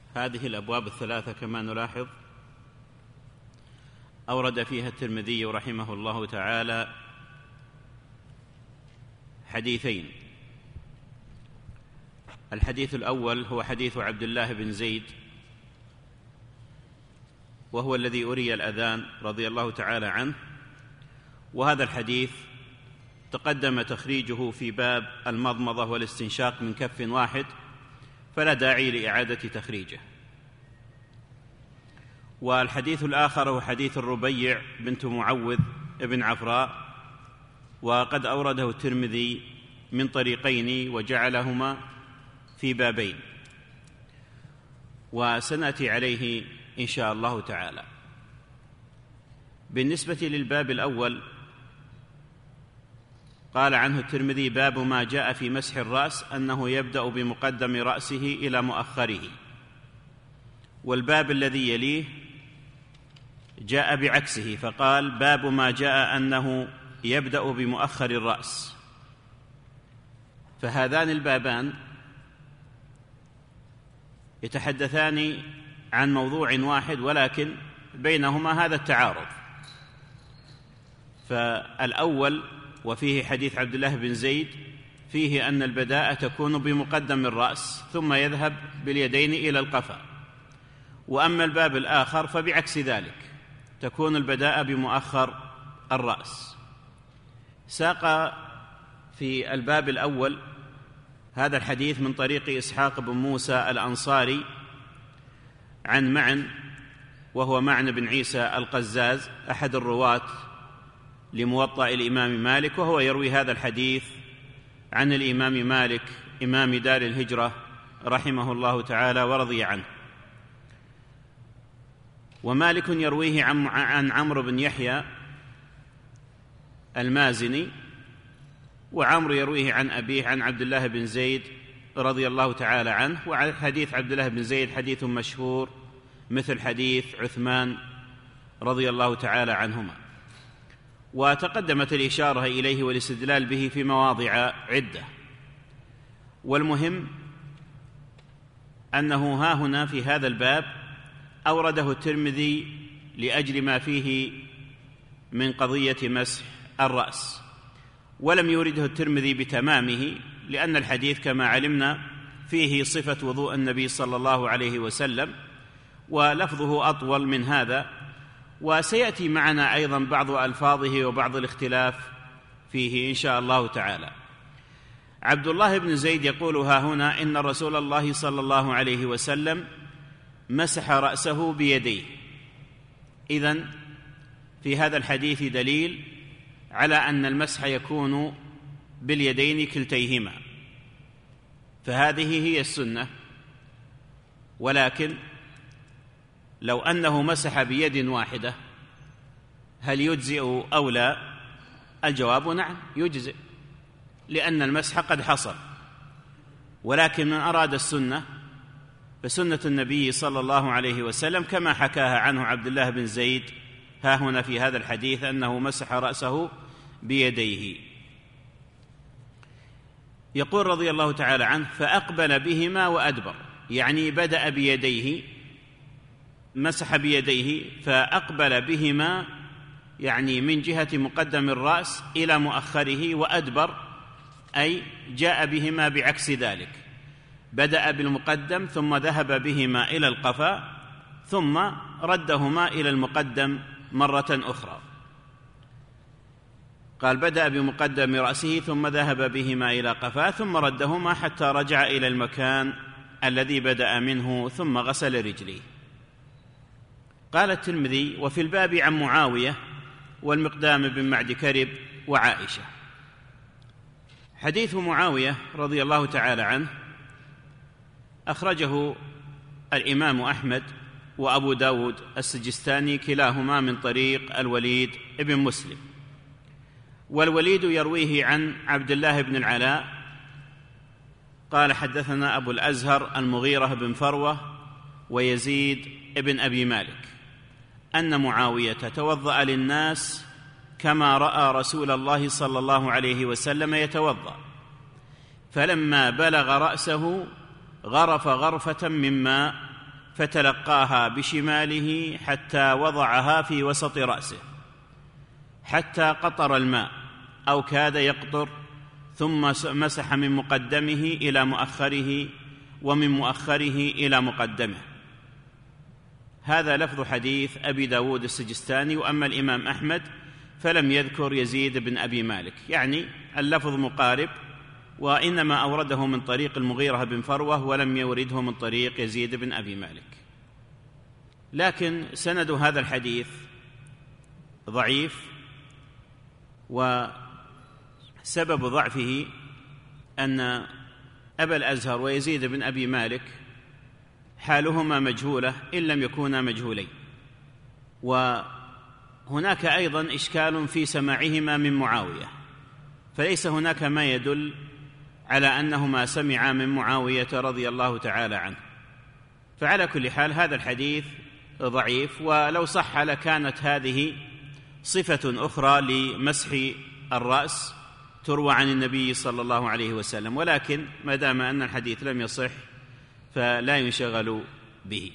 هذه الأبواب الثلاثة كما نلاحظ أورد فيها الترمذي رحمه الله تعالى حديثين. الحديث الأول هو حديث عبد الله بن زيد، وهو الذي أري الأذان رضي الله تعالى عنه، وهذا الحديث تقدم تخريجه في باب المضمضة والاستنشاق من كف واحد، فلا داعي لإعادة تخريجه. والحديث الآخر هو حديث الربيع بنت معوذ ابن عفراء، وقد أورده الترمذي من طريقين وجعلهما في بابين، وسنأتي عليه إن شاء الله تعالى. بالنسبة للباب الأول قال عنه الترمذي: باب ما جاء في مسح الرأس أنه يبدأ بمقدم رأسه إلى مؤخره. والباب الذي يليه جاء بعكسه، فقال: باب ما جاء أنه يبدأ بمؤخر الرأس. فهذان البابان يتحدثان عن موضوع واحد، ولكن بينهما هذا التعارض. فالأول وفيه حديث عبد الله بن زيد فيه أن البداءة تكون بمقدم الرأس ثم يذهب باليدين إلى القفا، وأما الباب الآخر فبعكس ذلك، تكون البداءة بمؤخر الرأس. ساق في الباب الأول هذا الحديث من طريق إسحاق بن موسى الأنصاري عن معن، وهو معن بن عيسى القزاز أحد الرواة لموطأ الإمام مالك، وهو يروي هذا الحديث عن الإمام مالك إمام دار الهجرة رحمه الله تعالى ورضي عنه. ومالك يرويه عن عمرو بن يحيى المازني، وعمرو يرويه عن أبيه عن عبد الله بن زيد رضي الله تعالى عنه. وحديث عبد الله بن زيد حديث مشهور مثل حديث عثمان رضي الله تعالى عنهما، وتقدمت الإشارة إليه والاستدلال به في مواضع عدة. والمهم أنه ها هنا في هذا الباب أورده الترمذي لأجل ما فيه من قضية مسح الرأس، ولم يورده الترمذي بتمامه، لأن الحديث كما علمنا فيه صفة وضوء النبي صلى الله عليه وسلم، ولفظه أطول من هذا، وسيأتي معنا أيضا بعض ألفاظه وبعض الاختلاف فيه إن شاء الله تعالى. عبد الله بن زيد يقول ها هنا: إن رسول الله صلى الله عليه وسلم مسح رأسه بيديه. إذن في هذا الحديث دليل على أن المسح يكون باليدين كلتيهما، فهذه هي السنة. ولكن لو أنه مسح بيد واحدة هل يجزئ أو لا؟ الجواب نعم يجزئ، لأن المسح قد حصل. ولكن من أراد السنة فسنة النبي صلى الله عليه وسلم كما حكاها عنه عبد الله بن زيد ها هنا في هذا الحديث أنه مسح رأسه بيديه. يقول رضي الله تعالى عنه: فأقبل بهما وأدبر، يعني بدأ بيديه، مسح بيديه فأقبل بهما، يعني من جهة مقدم الرأس إلى مؤخره، وأدبر أي جاء بهما بعكس ذلك، بدأ بالمقدم ثم ذهب بهما إلى القفا ثم ردهما إلى المقدم مرة أخرى. قال: بدأ بمقدم رأسه ثم ذهب بهما إلى قفا ثم ردهما حتى رجع إلى المكان الذي بدأ منه ثم غسل رجليه. قال الترمذي: وفي الباب عن معاوية والمقدام بن معد كرب وعائشة. حديث معاوية رضي الله تعالى عنه أخرجه الإمام أحمد وأبو داود السجستاني كلاهما من طريق الوليد بن مسلم. والوليد يرويه عن عبد الله بن العلاء قال: حدثنا أبو الأزهر المغيرة بن فروة ويزيد بن أبي مالك أن معاوية توضأ للناس كما رأى رسول الله صلى الله عليه وسلم يتوضأ، فلما بلغ رأسه غرف غرفة من ماء فتلقاها بشماله حتى وضعها في وسط رأسه حتى قطر الماء أو كاد يقطر، ثم مسح من مقدمه إلى مؤخره ومن مؤخره إلى مقدمه. هذا لفظ حديث أبي داود السجستاني. وأما الإمام أحمد فلم يذكر يزيد بن أبي مالك، يعني اللفظ مقارب، وإنما أورده من طريق المغيرة بن فروة ولم يورده من طريق يزيد بن أبي مالك. لكن سند هذا الحديث ضعيف، وسبب ضعفه أن أبا الأزهر ويزيد بن أبي مالك حالهما مجهولة إن لم يكونا مجهولين، وهناك أيضا إشكال في سماعهما من معاوية، فليس هناك ما يدل على أنهما سمعا من معاوية رضي الله تعالى عنه. فعلى كل حال هذا الحديث ضعيف، ولو صح لكانت هذه صفة أخرى لمسح الرأس تروى عن النبي صلى الله عليه وسلم، ولكن ما دام أن الحديث لم يصح فلا ينشغل به.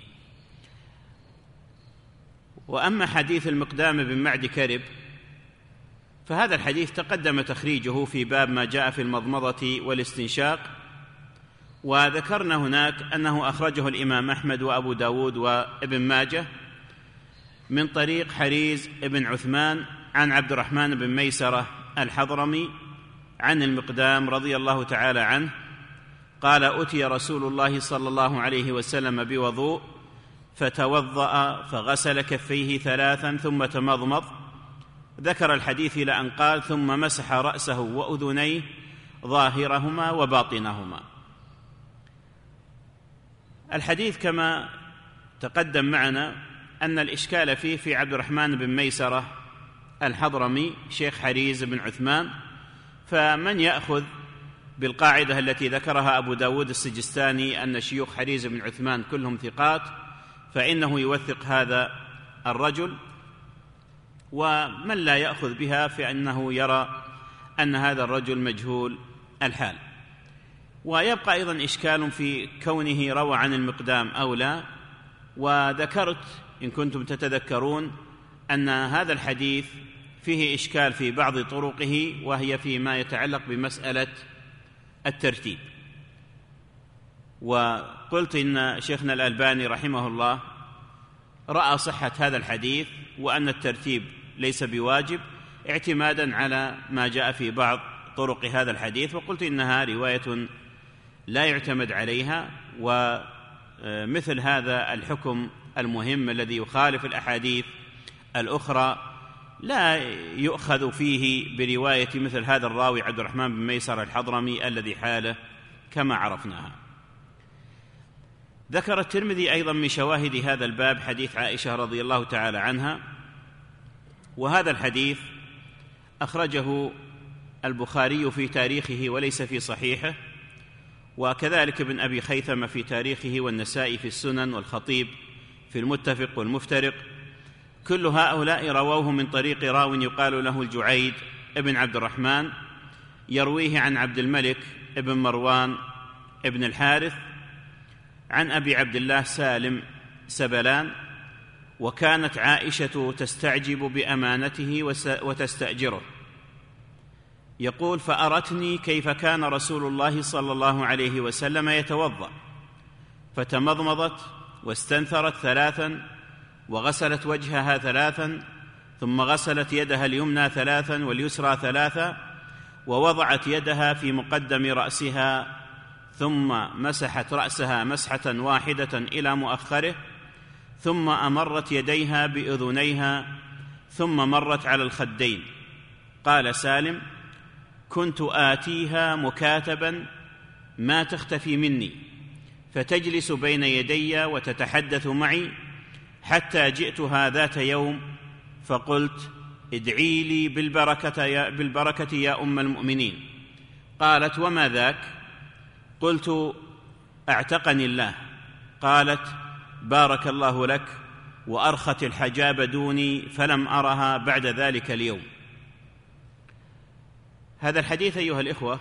وأما حديث المقدام بن معد كرب فهذا الحديث تقدم تخريجه في باب ما جاء في المضمضة والاستنشاق، وذكرنا هناك أنه أخرجه الإمام أحمد وأبو داود وابن ماجه من طريق حريز بن عثمان عن عبد الرحمن بن ميسرة الحضرمي عن المقدام رضي الله تعالى عنه قال: أتي رسول الله صلى الله عليه وسلم بوضوء فتوضأ فغسل كفيه 3 ثم تمضمض. ذكر الحديث إلى أن قال: ثم مسح رأسه وأذنيه ظاهرهما وباطنهما. الحديث كما تقدم معنا أن الإشكال فيه في عبد الرحمن بن ميسرة الحضرمي شيخ حريز بن عثمان، فمن يأخذ بالقاعدة التي ذكرها أبو داود السجستاني أن شيوخ حريز بن عثمان كلهم ثقات فإنه يوثق هذا الرجل، ومن لا يأخذ بها فإنه يرى أن هذا الرجل مجهول الحال. ويبقى أيضا إشكال في كونه روى عن المقدام أو لا، وذكرت إن كنتم تتذكرون أن هذا الحديث فيه إشكال في بعض طرقه، وهي فيما يتعلق بمسألة الترتيب. وقلت إن شيخنا الألباني رحمه الله رأى صحة هذا الحديث وأن الترتيب ليس بواجب اعتمادا على ما جاء في بعض طرق هذا الحديث، وقلت إنها رواية لا يعتمد عليها، ومثل هذا الحكم المهم الذي يخالف الأحاديث الأخرى لا يؤخذ فيه برواية مثل هذا الراوي عبد الرحمن بن ميسر الحضرمي الذي حاله كما عرفناها. ذكر الترمذي أيضا من شواهد هذا الباب حديث عائشة رضي الله تعالى عنها، وهذا الحديث أخرجه البخاري في تاريخه وليس في صحيحه، وكذلك ابن أبي خيثمة في تاريخه، والنسائي في السنن، والخطيب في المتفق والمفترق. كل هؤلاء رووه من طريق راو يقال له الجعيد ابن عبد الرحمن، يرويه عن عبد الملك ابن مروان ابن الحارث عن أبي عبد الله سالم سبلان. وكانت عائشة تستعجب بأمانته وتستأجره. يقول: فأرتني كيف كان رسول الله صلى الله عليه وسلم يتوضأ، فتمضمضت واستنثرت 3 وغسلت وجهها 3 ثم غسلت يدها اليمنى 3 واليسرى 3 ووضعت يدها في مقدم رأسها ثم مسحت رأسها مسحة واحدة إلى مؤخره ثم أمرت يديها بأذنيها ثم مرت على الخدين. قال سالم: كنت آتيها مكاتبا ما تختفي مني، فتجلس بين يدي وتتحدث معي حتى جئتها ذات يوم فقلت: ادعي لي بالبركة يا أم المؤمنين. قالت: وما ذاك؟ قلت: اعتقني الله. قالت: بارك الله لك، وأرخت الحجاب دوني فلم أرها بعد ذلك اليوم. هذا الحديث أيها الإخوة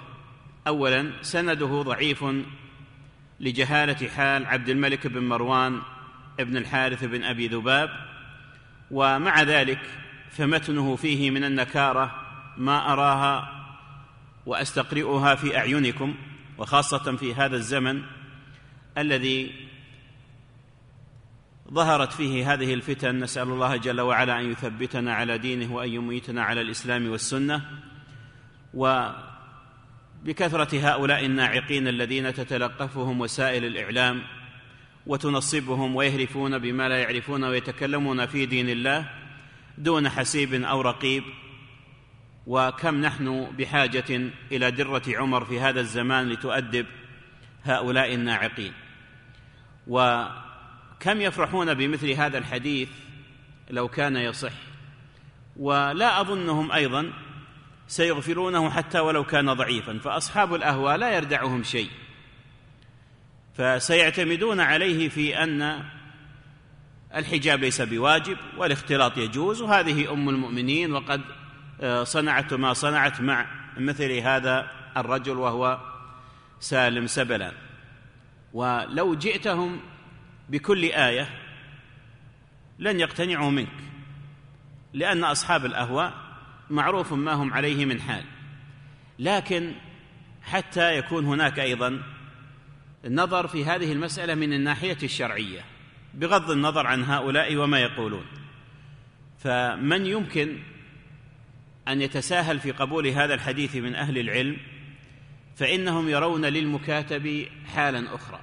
أولا سنده ضعيف لجهالة حال عبد الملك بن مروان ابن الحارث بن أبي ذباب، ومع ذلك فمتنه فيه من النكارة ما أراها وأستقرئها في أعينكم، وخاصة في هذا الزمن الذي ظهرت فيه هذه الفتن. نسأل الله جل وعلا أن يثبتنا على دينه وأن يميتنا على الإسلام والسنة. وبكثرة هؤلاء الناعقين الذين تتلقفهم وسائل الإعلام وتنصبهم ويهرفون بما لا يعرفون ويتكلمون في دين الله دون حسيب أو رقيب، وكم نحن بحاجة إلى درة عمر في هذا الزمان لتؤدب هؤلاء الناعقين، وكم يفرحون بمثل هذا الحديث لو كان يصح، ولا أظنهم أيضا سيغفرونه حتى ولو كان ضعيفا، فأصحاب الأهواء لا يردعهم شيء، فسيعتمدون عليه في أن الحجاب ليس بواجب والاختلاط يجوز، وهذه أم المؤمنين وقد صنعت ما صنعت مع مثل هذا الرجل وهو سالم سبلان. ولو جئتهم بكل آية لن يقتنعوا منك، لأن أصحاب الأهواء معروف ما هم عليه من حال. لكن حتى يكون هناك أيضا النظر في هذه المسألة من الناحية الشرعية بغض النظر عن هؤلاء وما يقولون، فمن يمكن أن يتساهل في قبول هذا الحديث من أهل العلم فإنهم يرون للمكاتب حالا أخرى.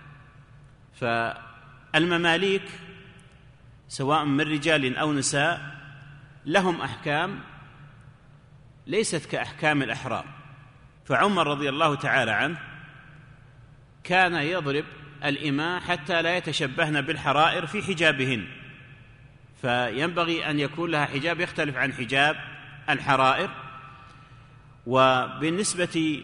فالمماليك سواء من رجال أو نساء لهم أحكام ليست كأحكام الأحرار، فعمر رضي الله تعالى عنه كان يضرب الإماء حتى لا يتشبهن بالحرائر في حجابهن، فينبغي أن يكون لها حجاب يختلف عن حجاب الحرائر. وبالنسبة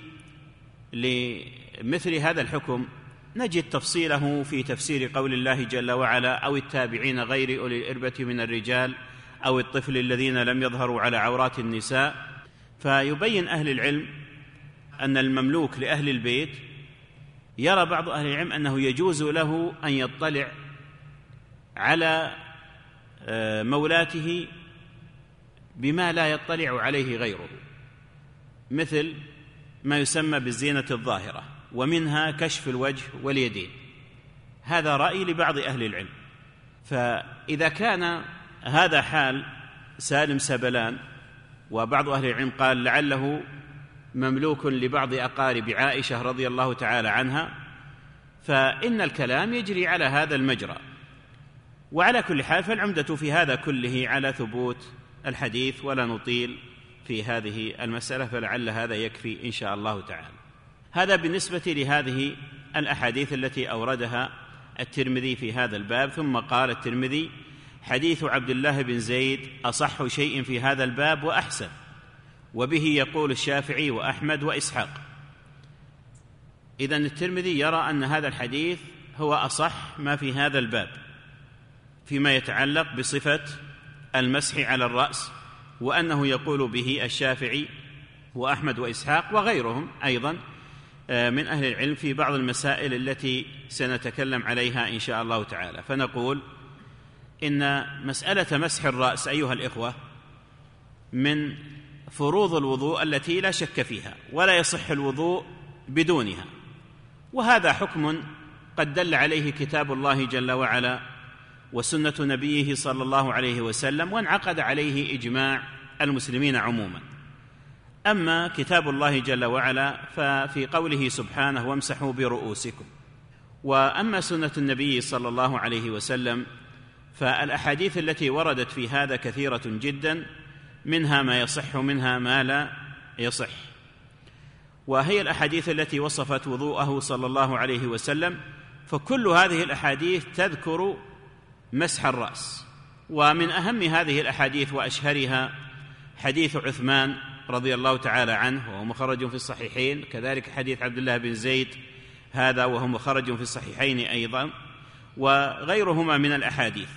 لمثل هذا الحكم نجد تفصيله في تفسير قول الله جل وعلا: أو التابعين غير أولي الإربة من الرجال أو الطفل الذين لم يظهروا على عورات النساء. فيبين أهل العلم أن المملوك لأهل البيت يرى بعض أهل العلم أنه يجوز له أن يطلع على مولاته بما لا يطلع عليه غيره، مثل ما يسمى بالزينة الظاهرة، ومنها كشف الوجه واليدين. هذا رأي لبعض أهل العلم. فإذا كان هذا حال سالم سبلان، وبعض أهل العلم قال لعله مملوك لبعض أقارب عائشة رضي الله تعالى عنها، فإن الكلام يجري على هذا المجرى. وعلى كل حال فالعمدة في هذا كله على ثبوت الحديث، ولا نطيل في هذه المسألة، فلعل هذا يكفي إن شاء الله تعالى. هذا بالنسبة لهذه الأحاديث التي أوردها الترمذي في هذا الباب. ثم قال الترمذي: حديث عبد الله بن زيد أصح شيء في هذا الباب وأحسن، وبه يقول الشافعي وأحمد وإسحاق. إذن الترمذي يرى أن هذا الحديث هو أصح ما في هذا الباب فيما يتعلق بصفة المسح على الرأس، وأنه يقول به الشافعي وأحمد وإسحاق وغيرهم أيضا من أهل العلم في بعض المسائل التي سنتكلم عليها إن شاء الله تعالى. فنقول إن مسألة مسح الرأس أيها الإخوة من فروض الوضوء التي لا شك فيها، ولا يصح الوضوء بدونها، وهذا حكم قد دل عليه كتاب الله جل وعلا وسنة نبيه صلى الله عليه وسلم، وانعقد عليه إجماع المسلمين عموما. أما كتاب الله جل وعلا ففي قوله سبحانه: وامسحوا برؤوسكم. وأما سنة النبي صلى الله عليه وسلم فالأحاديث التي وردت في هذا كثيرة جدا، منها ما يصح ومنها ما لا يصح، وهي الأحاديث التي وصفت وضوءه صلى الله عليه وسلم، فكل هذه الأحاديث تذكر مسح الرأس. ومن أهم هذه الأحاديث وأشهرها حديث عثمان رضي الله تعالى عنه وهو مخرج في الصحيحين، كذلك حديث عبد الله بن زيد هذا وهو مخرج في الصحيحين أيضا، وغيرهما من الأحاديث.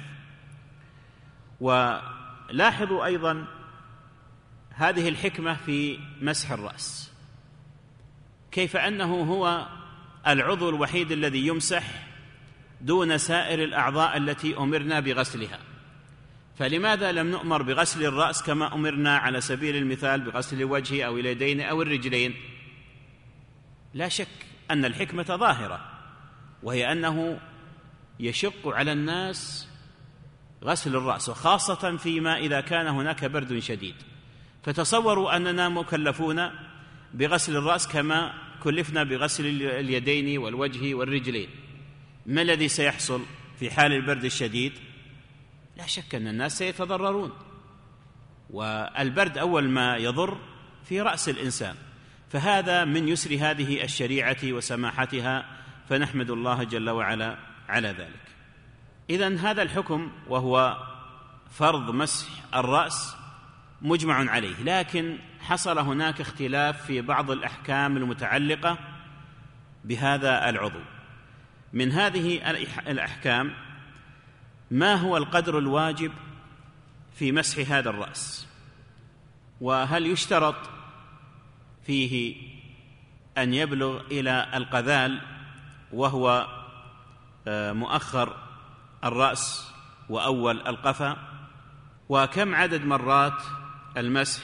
ولاحظوا أيضا هذه الحكمة في مسح الرأس، كيف أنه هو العضو الوحيد الذي يمسح دون سائر الأعضاء التي أمرنا بغسلها. فلماذا لم نؤمر بغسل الرأس كما أمرنا على سبيل المثال بغسل الوجه أو اليدين أو الرجلين؟ لا شك أن الحكمة ظاهرة، وهي أنه يشق على الناس غسل الرأس، وخاصة فيما إذا كان هناك برد شديد. فتصوروا أننا مكلفون بغسل الرأس كما كلفنا بغسل اليدين والوجه والرجلين. ما الذي سيحصل في حال البرد الشديد؟ لا شك أن الناس سيتضررون، والبرد أول ما يضر في رأس الإنسان. فهذا من يسر هذه الشريعة وسماحتها، فنحمد الله جل وعلا على ذلك. إذن هذا الحكم وهو فرض مسح الرأس مجمع عليه، لكن حصل هناك اختلاف في بعض الأحكام المتعلقة بهذا العضو. من هذه الأحكام ما هو القدر الواجب في مسح هذا الرأس، وهل يشترط فيه أن يبلغ إلى القذال وهو مؤخر الرأس وأول القفا، وكم عدد مرات المسح،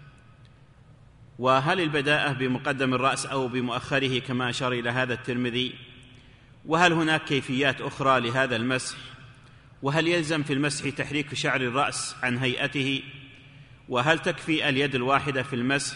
وهل البداءة بمقدم الرأس أو بمؤخره كما أشار إلى هذا الترمذي، وهل هناك كيفيات أخرى لهذا المسح، وهل يلزم في المسح تحريك شعر الرأس عن هيئته، وهل تكفي اليد الواحدة في المسح،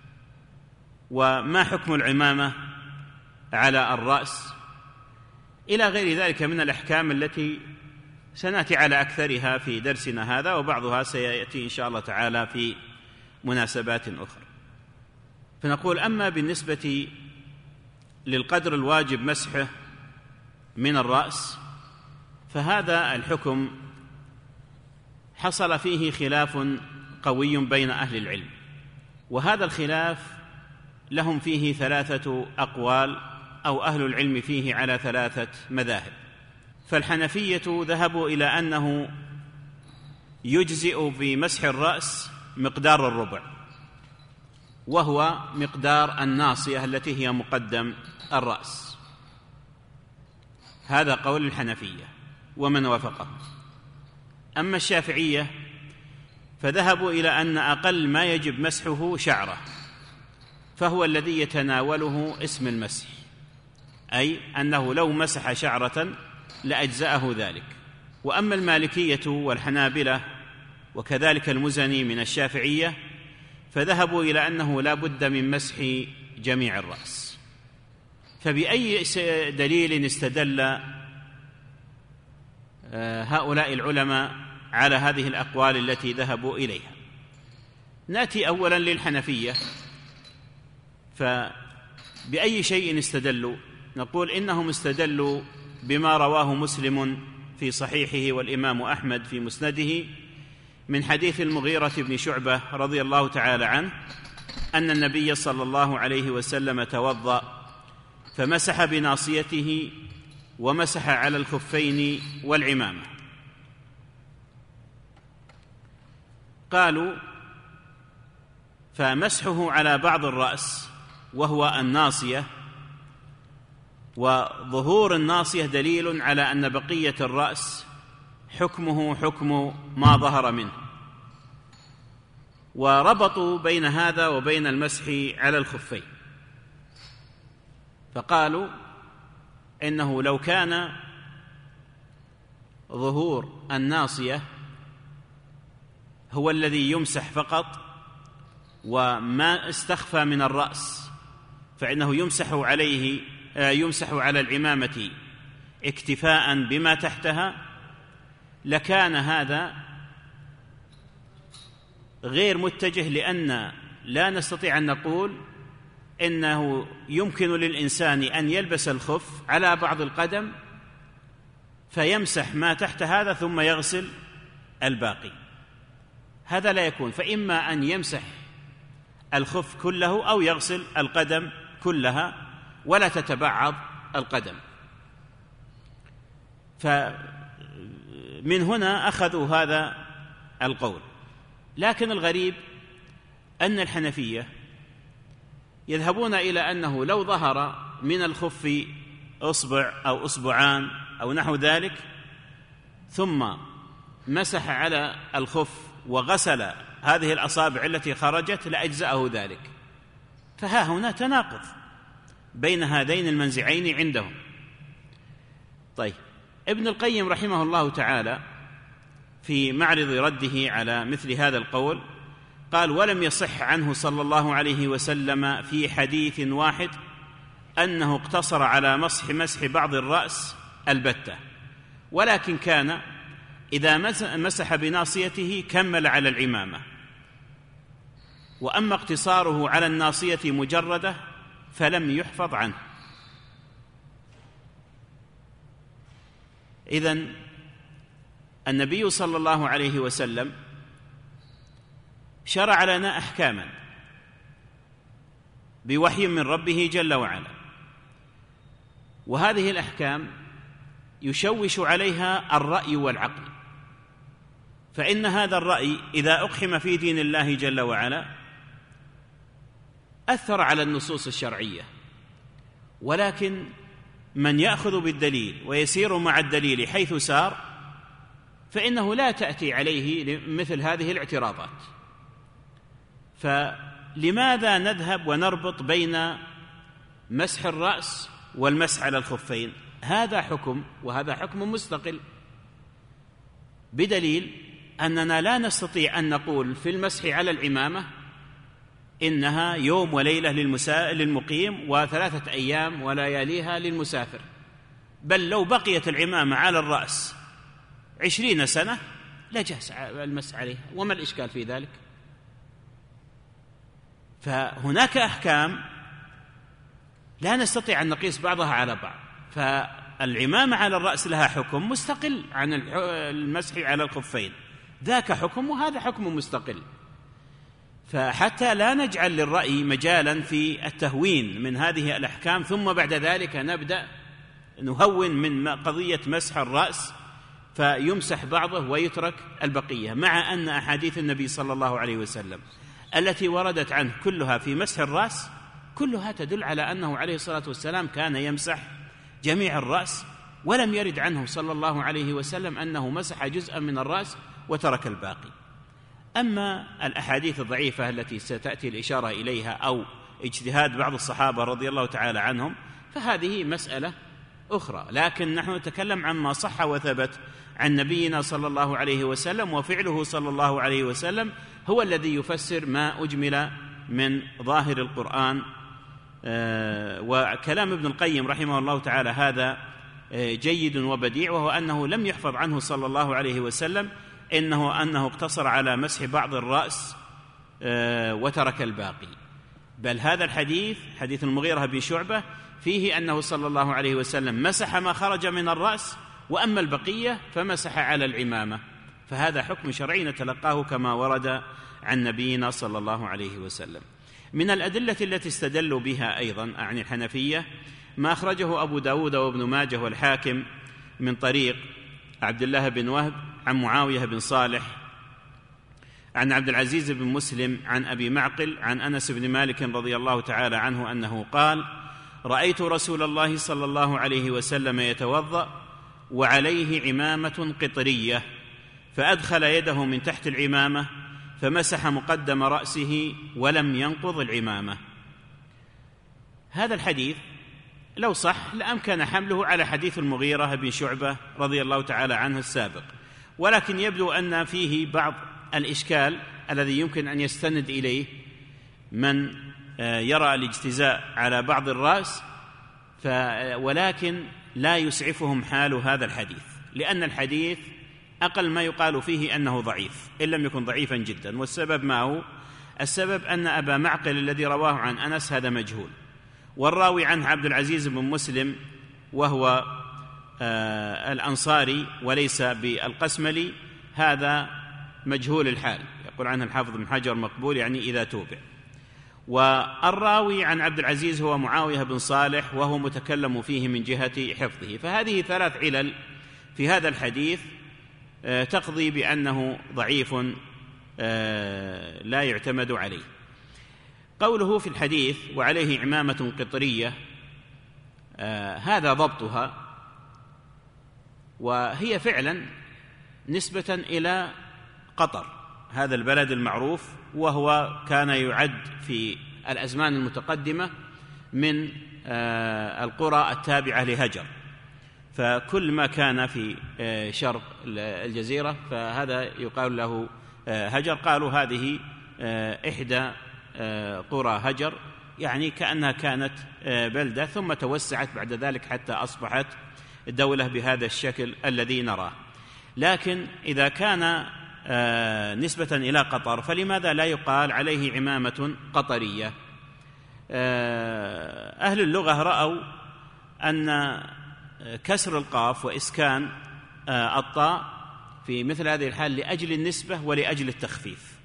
وما حكم العمامة على الرأس، إلى غير ذلك من الأحكام التي سنأتي على أكثرها في درسنا هذا، وبعضها سيأتي إن شاء الله تعالى في مناسبات أخرى. فنقول: أما بالنسبة للقدر الواجب مسحه من الرأس، فهذا الحكم حصل فيه خلاف قوي بين أهل العلم، وهذا الخلاف لهم فيه 3 أقوال، أو أهل العلم فيه على 3 مذاهب. فالحنفية ذهبوا إلى أنه يجزئ في مسح الرأس مقدار الربع، وهو مقدار الناصية التي هي مقدم الرأس. هذا قول الحنفية ومن وافقهم. أما الشافعية فذهبوا إلى أن أقل ما يجب مسحه شعره، فهو الذي يتناوله اسم المسح، أي أنه لو مسح شعرة لأجزأه ذلك. وأما المالكية والحنابلة وكذلك المزني من الشافعية فذهبوا إلى أنه لا بد من مسح جميع الرأس. فبأي دليل استدل هؤلاء العلماء على هذه الأقوال التي ذهبوا إليها؟ نأتي أولا للحنفية، فبأي شيء استدلوا؟ نقول إنهم استدلوا بما رواه مسلم في صحيحه والإمام أحمد في مسنده من حديث المغيرة بن شعبة رضي الله تعالى عنه أن النبي صلى الله عليه وسلم توضأ فمسح بناصيته ومسح على الخفين والعمامة. قالوا: فمسحه على بعض الرأس وهو الناصية، وظهور الناصية دليل على أن بقية الرأس حكمه حكم ما ظهر منه، وربطوا بين هذا وبين المسح على الخفين، فقالوا إنه لو كان ظهور الناصية هو الذي يمسح فقط وما استخفى من الرأس فإنه يمسح على العمامة اكتفاء بما تحتها، لكان هذا غير متجه، لأن لا نستطيع أن نقول إنه يمكن للإنسان أن يلبس الخف على بعض القدم فيمسح ما تحت هذا ثم يغسل الباقي. هذا لا يكون، فإما أن يمسح الخف كله أو يغسل القدم كلها ولا تتبعض القدم. فمن هنا أخذوا هذا القول. لكن الغريب أن الحنفية يذهبون إلى أنه لو ظهر من الخف أصبع أو أصبعان أو نحو ذلك ثم مسح على الخف وغسل هذه الأصابع التي خرجت لأجزأه ذلك. فها هنا تناقض بين هذين المنزعين عندهم. طيب، ابن القيم رحمه الله تعالى في معرض رده على مثل هذا القول قال: ولم يصح عنه صلى الله عليه وسلم في حديث واحد أنه اقتصر على مسح بعض الرأس البتة، ولكن كان إذا مسح بناصيته كمل على العمامة، وأما اقتصاره على الناصية مجردة فلم يحفظ عنه. إذن النبي صلى الله عليه وسلم شرع لنا أحكاما بوحي من ربه جل وعلا، وهذه الأحكام يشوش عليها الرأي والعقل، فإن هذا الرأي إذا أقحم في دين الله جل وعلا أثر على النصوص الشرعية، ولكن من يأخذ بالدليل ويسير مع الدليل حيث سار فإنه لا تأتي عليه مثل هذه الاعتراضات. فلماذا نذهب ونربط بين مسح الرأس والمسح على الخفين؟ هذا حكم وهذا حكم مستقل، بدليل أننا لا نستطيع أن نقول في المسح على العمامة إنها يوم وليلة للمقيم و3 أيام ولياليها للمسافر، بل لو بقيت العمامة على الرأس 20 سنة لجاز المسح عليها، وما الإشكال في ذلك؟ فهناك أحكام لا نستطيع أن نقيس بعضها على بعض، فالعمامة على الرأس لها حكم مستقل عن المسح على الخفين، ذاك حكم وهذا حكم مستقل. فحتى لا نجعل للرأي مجالا في التهوين من هذه الأحكام ثم بعد ذلك نبدأ نهون من قضية مسح الرأس فيمسح بعضه ويترك البقية، مع أن أحاديث النبي صلى الله عليه وسلم التي وردت عنه كلها في مسح الرأس كلها تدل على أنه عليه الصلاة والسلام كان يمسح جميع الرأس، ولم يرد عنه صلى الله عليه وسلم أنه مسح جزءا من الرأس وترك الباقي. أما الأحاديث الضعيفة التي ستأتي الإشارة إليها أو اجتهاد بعض الصحابة رضي الله تعالى عنهم فهذه مسألة أخرى، لكن نحن نتكلم عما صح وثبت عن نبينا صلى الله عليه وسلم، وفعله صلى الله عليه وسلم هو الذي يفسر ما أجمل من ظاهر القرآن. وكلام ابن القيم رحمه الله تعالى هذا جيد وبديع، وهو أنه لم يحفظ عنه صلى الله عليه وسلم أنه اقتصر على مسح بعض الرأس وترك الباقي، بل هذا الحديث حديث المغيرة بن شعبة فيه أنه صلى الله عليه وسلم مسح ما خرج من الرأس، وأما البقية فمسح على العمامة، فهذا حكم شرعي نتلقاه كما ورد عن نبينا صلى الله عليه وسلم. من الأدلة التي استدلوا بها أيضا عن الحنفية ما أخرجه أبو داود وابن ماجه والحاكم من طريق عبد الله بن وهب عن معاوية بن صالح عن عبد العزيز بن مسلم عن أبي معقل عن أنس بن مالك رضي الله تعالى عنه أنه قال: رأيت رسول الله صلى الله عليه وسلم يتوضأ وعليه عمامة قطرية، فأدخل يده من تحت العمامة فمسح مقدم رأسه ولم ينقض العمامة. هذا الحديث لو صح لأمكن حمله على حديث المغيرة بن شعبة رضي الله تعالى عنه السابق، ولكن يبدو أن فيه بعض الإشكال الذي يمكن أن يستند إليه من يرى الاجتزاء على بعض الرأس، ولكن لا يسعفهم حال هذا الحديث، لأن الحديث أقل ما يقال فيه أنه ضعيف إن لم يكن ضعيفا جدا. والسبب ما هو؟ السبب أن أبا معقل الذي رواه عن أنس هذا مجهول، والراوي عنه عبد العزيز بن مسلم وهو الأنصاري وليس بالقسملي، هذا مجهول الحال، يقول عنه الحافظ بن حجر مقبول يعني إذا توبع. والراوي عن عبد العزيز هو معاوية بن صالح وهو متكلم فيه من جهة حفظه، فهذه 3 علل في هذا الحديث تقضي بأنه ضعيف لا يعتمد عليه. قوله في الحديث وعليه عمامة قطرية هذا ضبطها وهي فعلا نسبة إلى قطر، هذا البلد المعروف، وهو كان يعد في الأزمان المتقدمة من القرى التابعة لهجر، فكل ما كان في شرق الجزيرة فهذا يقال له هجر. قالوا هذه إحدى قرى هجر، يعني كأنها كانت بلدة ثم توسعت بعد ذلك حتى أصبحت دولة بهذا الشكل الذي نراه. لكن إذا كان نسبة إلى قطر فلماذا لا يقال عليه عمامة قطرية؟ أهل اللغة رأوا أن كسر القاف وإسكان الطاء في مثل هذه الحال لأجل النسبة ولأجل التخفيف،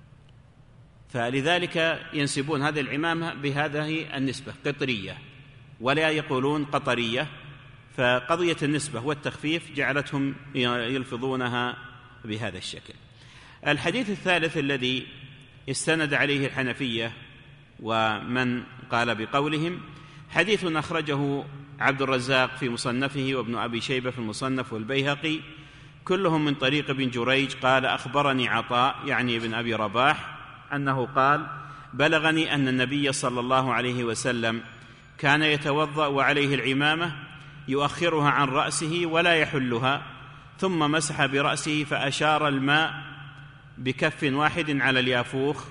فلذلك ينسبون هذه العمامة بهذه النسبة قطرية ولا يقولون قطرية، فقضية النسبة والتخفيف جعلتهم يلفظونها بهذا الشكل. الحديث الثالث الذي استند عليه الحنفية ومن قال بقولهم حديث أخرجه عبد الرزاق في مصنفه وابن أبي شيبة في المصنف والبيهقي كلهم من طريق ابن جريج قال أخبرني عطاء يعني ابن أبي رباح أنه قال بلغني أن النبي صلى الله عليه وسلم كان يتوضأ وعليه العمامة يؤخرها عن رأسه ولا يحلها، ثم مسح برأسه فأشار الماء بكف واحد على اليافوخ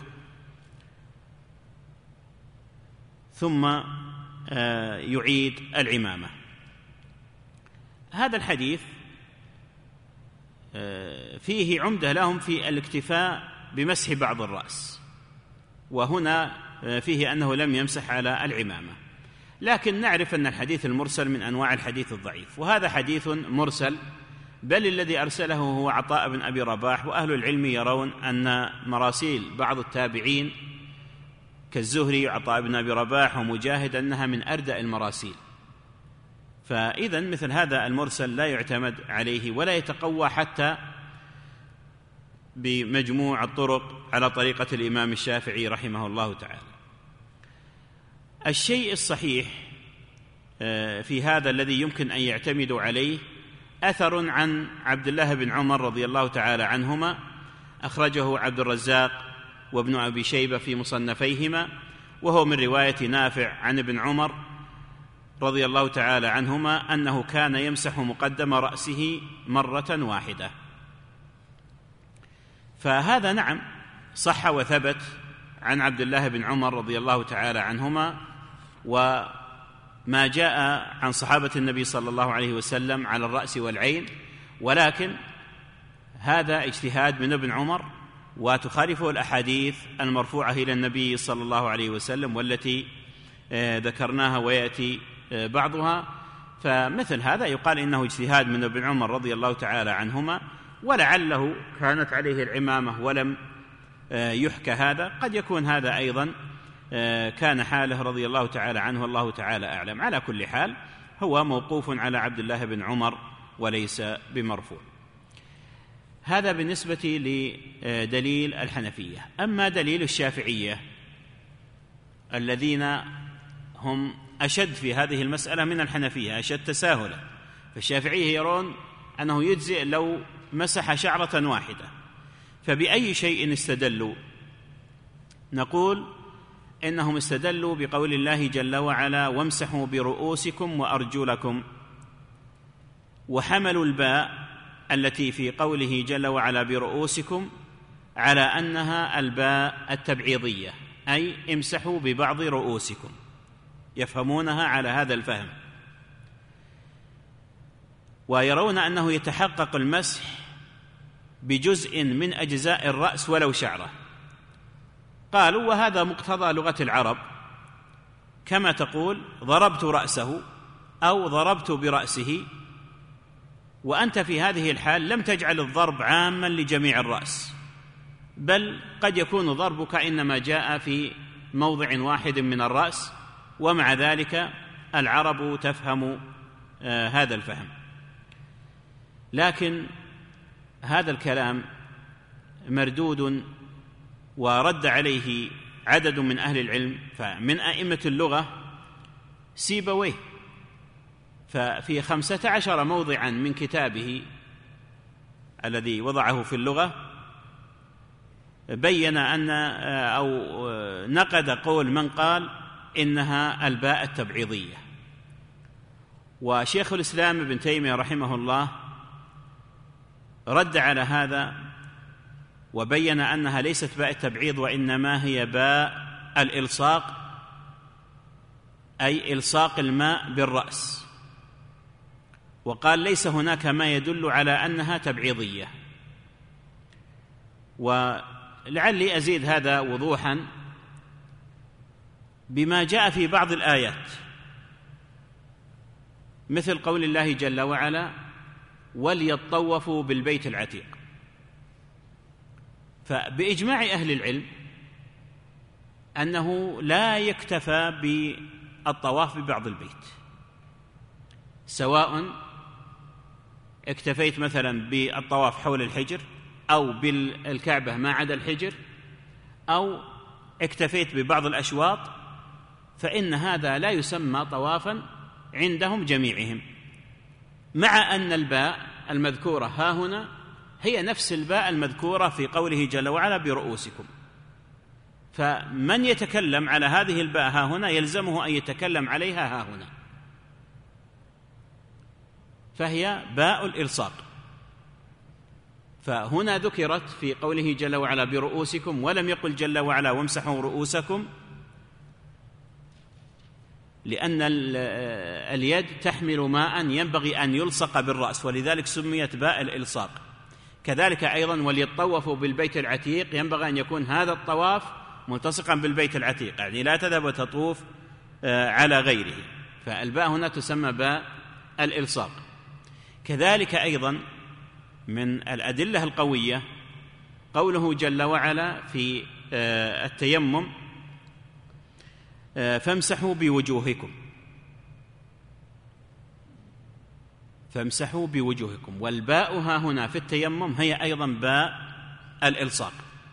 ثم يعيد العمامة. هذا الحديث فيه عمدة لهم في الاكتفاء بمسح بعض الرأس، وهنا فيه أنه لم يمسح على العمامة، لكن نعرف أن الحديث المرسل من أنواع الحديث الضعيف، وهذا حديث مرسل، بل الذي أرسله هو عطاء بن أبي رباح. وأهل العلم يرون أن مراسيل بعض التابعين كالزهري وعطاء بن أبي رباح ومجاهد أنها من أردأ المراسيل، فإذا مثل هذا المرسل لا يعتمد عليه ولا يتقوى حتى بمجموع الطرق على طريقة الإمام الشافعي رحمه الله تعالى. الشيء الصحيح في هذا الذي يمكن أن يعتمدوا عليه أثر عن عبد الله بن عمر رضي الله تعالى عنهما أخرجه عبد الرزاق وابن أبي شيبة في مصنفيهما، وهو من رواية نافع عن ابن عمر رضي الله تعالى عنهما أنه كان يمسح مقدم رأسه مرة واحدة. فهذا نعم صح وثبت عن عبد الله بن عمر رضي الله تعالى عنهما، وما جاء عن صحابة النبي صلى الله عليه وسلم على الرأس والعين، ولكن هذا اجتهاد من ابن عمر وتخالفه الأحاديث المرفوعة إلى النبي صلى الله عليه وسلم والتي ذكرناها ويأتي بعضها. فمثل هذا يقال إنه اجتهاد من ابن عمر رضي الله تعالى عنهما، ولعله كانت عليه العمامة ولم يحكى هذا، قد يكون هذا أيضا كان حاله رضي الله تعالى عنه والله تعالى أعلم. على كل حال هو موقوف على عبد الله بن عمر وليس بمرفوع. هذا بالنسبة لدليل الحنفية. أما دليل الشافعية الذين هم أشد في هذه المسألة من الحنفية، أشد تساهلا، فالشافعية يرون أنه يجزئ لو مسح شعرة واحدة. فبأي شيء استدلوا؟ نقول إنهم استدلوا بقول الله جل وعلا وامسحوا برؤوسكم وأرجلكم، وحملوا الباء التي في قوله جل وعلا برؤوسكم على أنها الباء التبعيضية، أي امسحوا ببعض رؤوسكم، يفهمونها على هذا الفهم، ويرون أنه يتحقق المسح بجزء من أجزاء الرأس ولو شعرة. قالوا وهذا مقتضى لغة العرب، كما تقول ضربت رأسه أو ضربت برأسه، وأنت في هذه الحال لم تجعل الضرب عاما لجميع الرأس، بل قد يكون ضربك إنما جاء في موضع واحد من الرأس، ومع ذلك العرب تفهم هذا الفهم. لكن هذا الكلام مردود ورد عليه عدد من أهل العلم، فمن أئمة اللغة سيبويه ففي 15 موضعا من كتابه الذي وضعه في اللغة بين أن أو نقد قول من قال إنها الباء التبعيضية. وشيخ الإسلام ابن تيمية رحمه الله رد على هذا وبين أنها ليست باء التبعيض، وإنما هي باء الإلصاق، أي إلصاق الماء بالرأس، وقال ليس هناك ما يدل على أنها تبعيضية. ولعلي أزيد هذا وضوحا بما جاء في بعض الآيات، مثل قول الله جل وعلا: وليطوفوا بالبيت العتيق. فبإجماع أهل العلم أنه لا يكتفى بالطواف ببعض البيت، سواء اكتفيت مثلا بالطواف حول الحجر أو بالكعبة ما عدا الحجر، أو اكتفيت ببعض الأشواط، فإن هذا لا يسمى طوافا عندهم جميعهم، مع أن الباء المذكورة ها هنا هي نفس الباء المذكورة في قوله جل وعلا: برؤوسكم. فمن يتكلم على هذه الباء ها هنا يلزمه أن يتكلم عليها ها هنا، فهي باء الإلصاق. فهنا ذكرت في قوله جل وعلا: برؤوسكم، ولم يقل جل وعلا: وامسحوا رؤوسكم، لأن اليد تحمل ماء ينبغي أن يلصق بالرأس، ولذلك سميت باء الإلصاق. كذلك أيضا وليطوفوا بالبيت العتيق، ينبغي أن يكون هذا الطواف ملتصقا بالبيت العتيق، يعني لا تذهب وتطوف على غيره، فالباء هنا تسمى باء الإلصاق. كذلك أيضا من الأدلة القوية قوله جل وعلا في التيمم: فامسحوا بوجوهكم، فامسحوا بوجوهكم. والباء ها هنا في التيمم هي أيضا باء الإلصاق،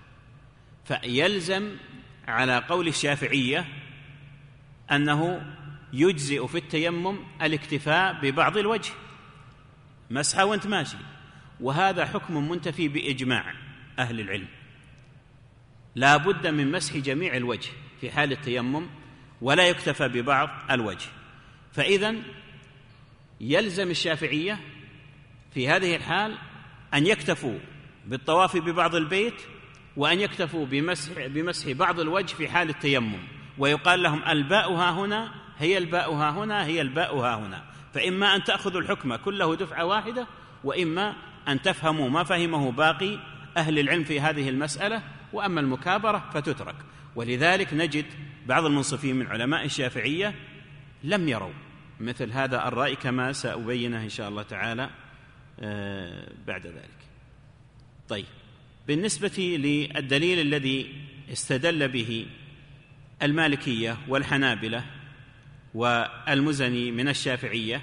فيلزم على قول الشافعية أنه يجزئ في التيمم الاكتفاء ببعض الوجه، مسحة وانت ماشي، وهذا حكم منتفي بإجماع أهل العلم، لا بد من مسح جميع الوجه في حال التيمم، ولا يكتفى ببعض الوجه. فإذن يلزم الشافعية في هذه الحال أن يكتفوا بالطواف ببعض البيت، وأن يكتفوا بمسح بعض الوجه في حال التيمم، ويقال لهم: الباء ها هنا هي الباء ها هنا هي الباء ها هنا. فإما أن تأخذوا الحكم كله دفعة واحدة، وإما أن تفهموا ما فهمه باقي أهل العلم في هذه المسألة، وأما المكابرة فتترك. ولذلك نجد بعض المنصفين من علماء الشافعية لم يروا مثل هذا الرأي، كما سأبينه إن شاء الله تعالى بعد ذلك. طيب، بالنسبة للدليل الذي استدل به المالكية والحنابلة والمزني من الشافعية،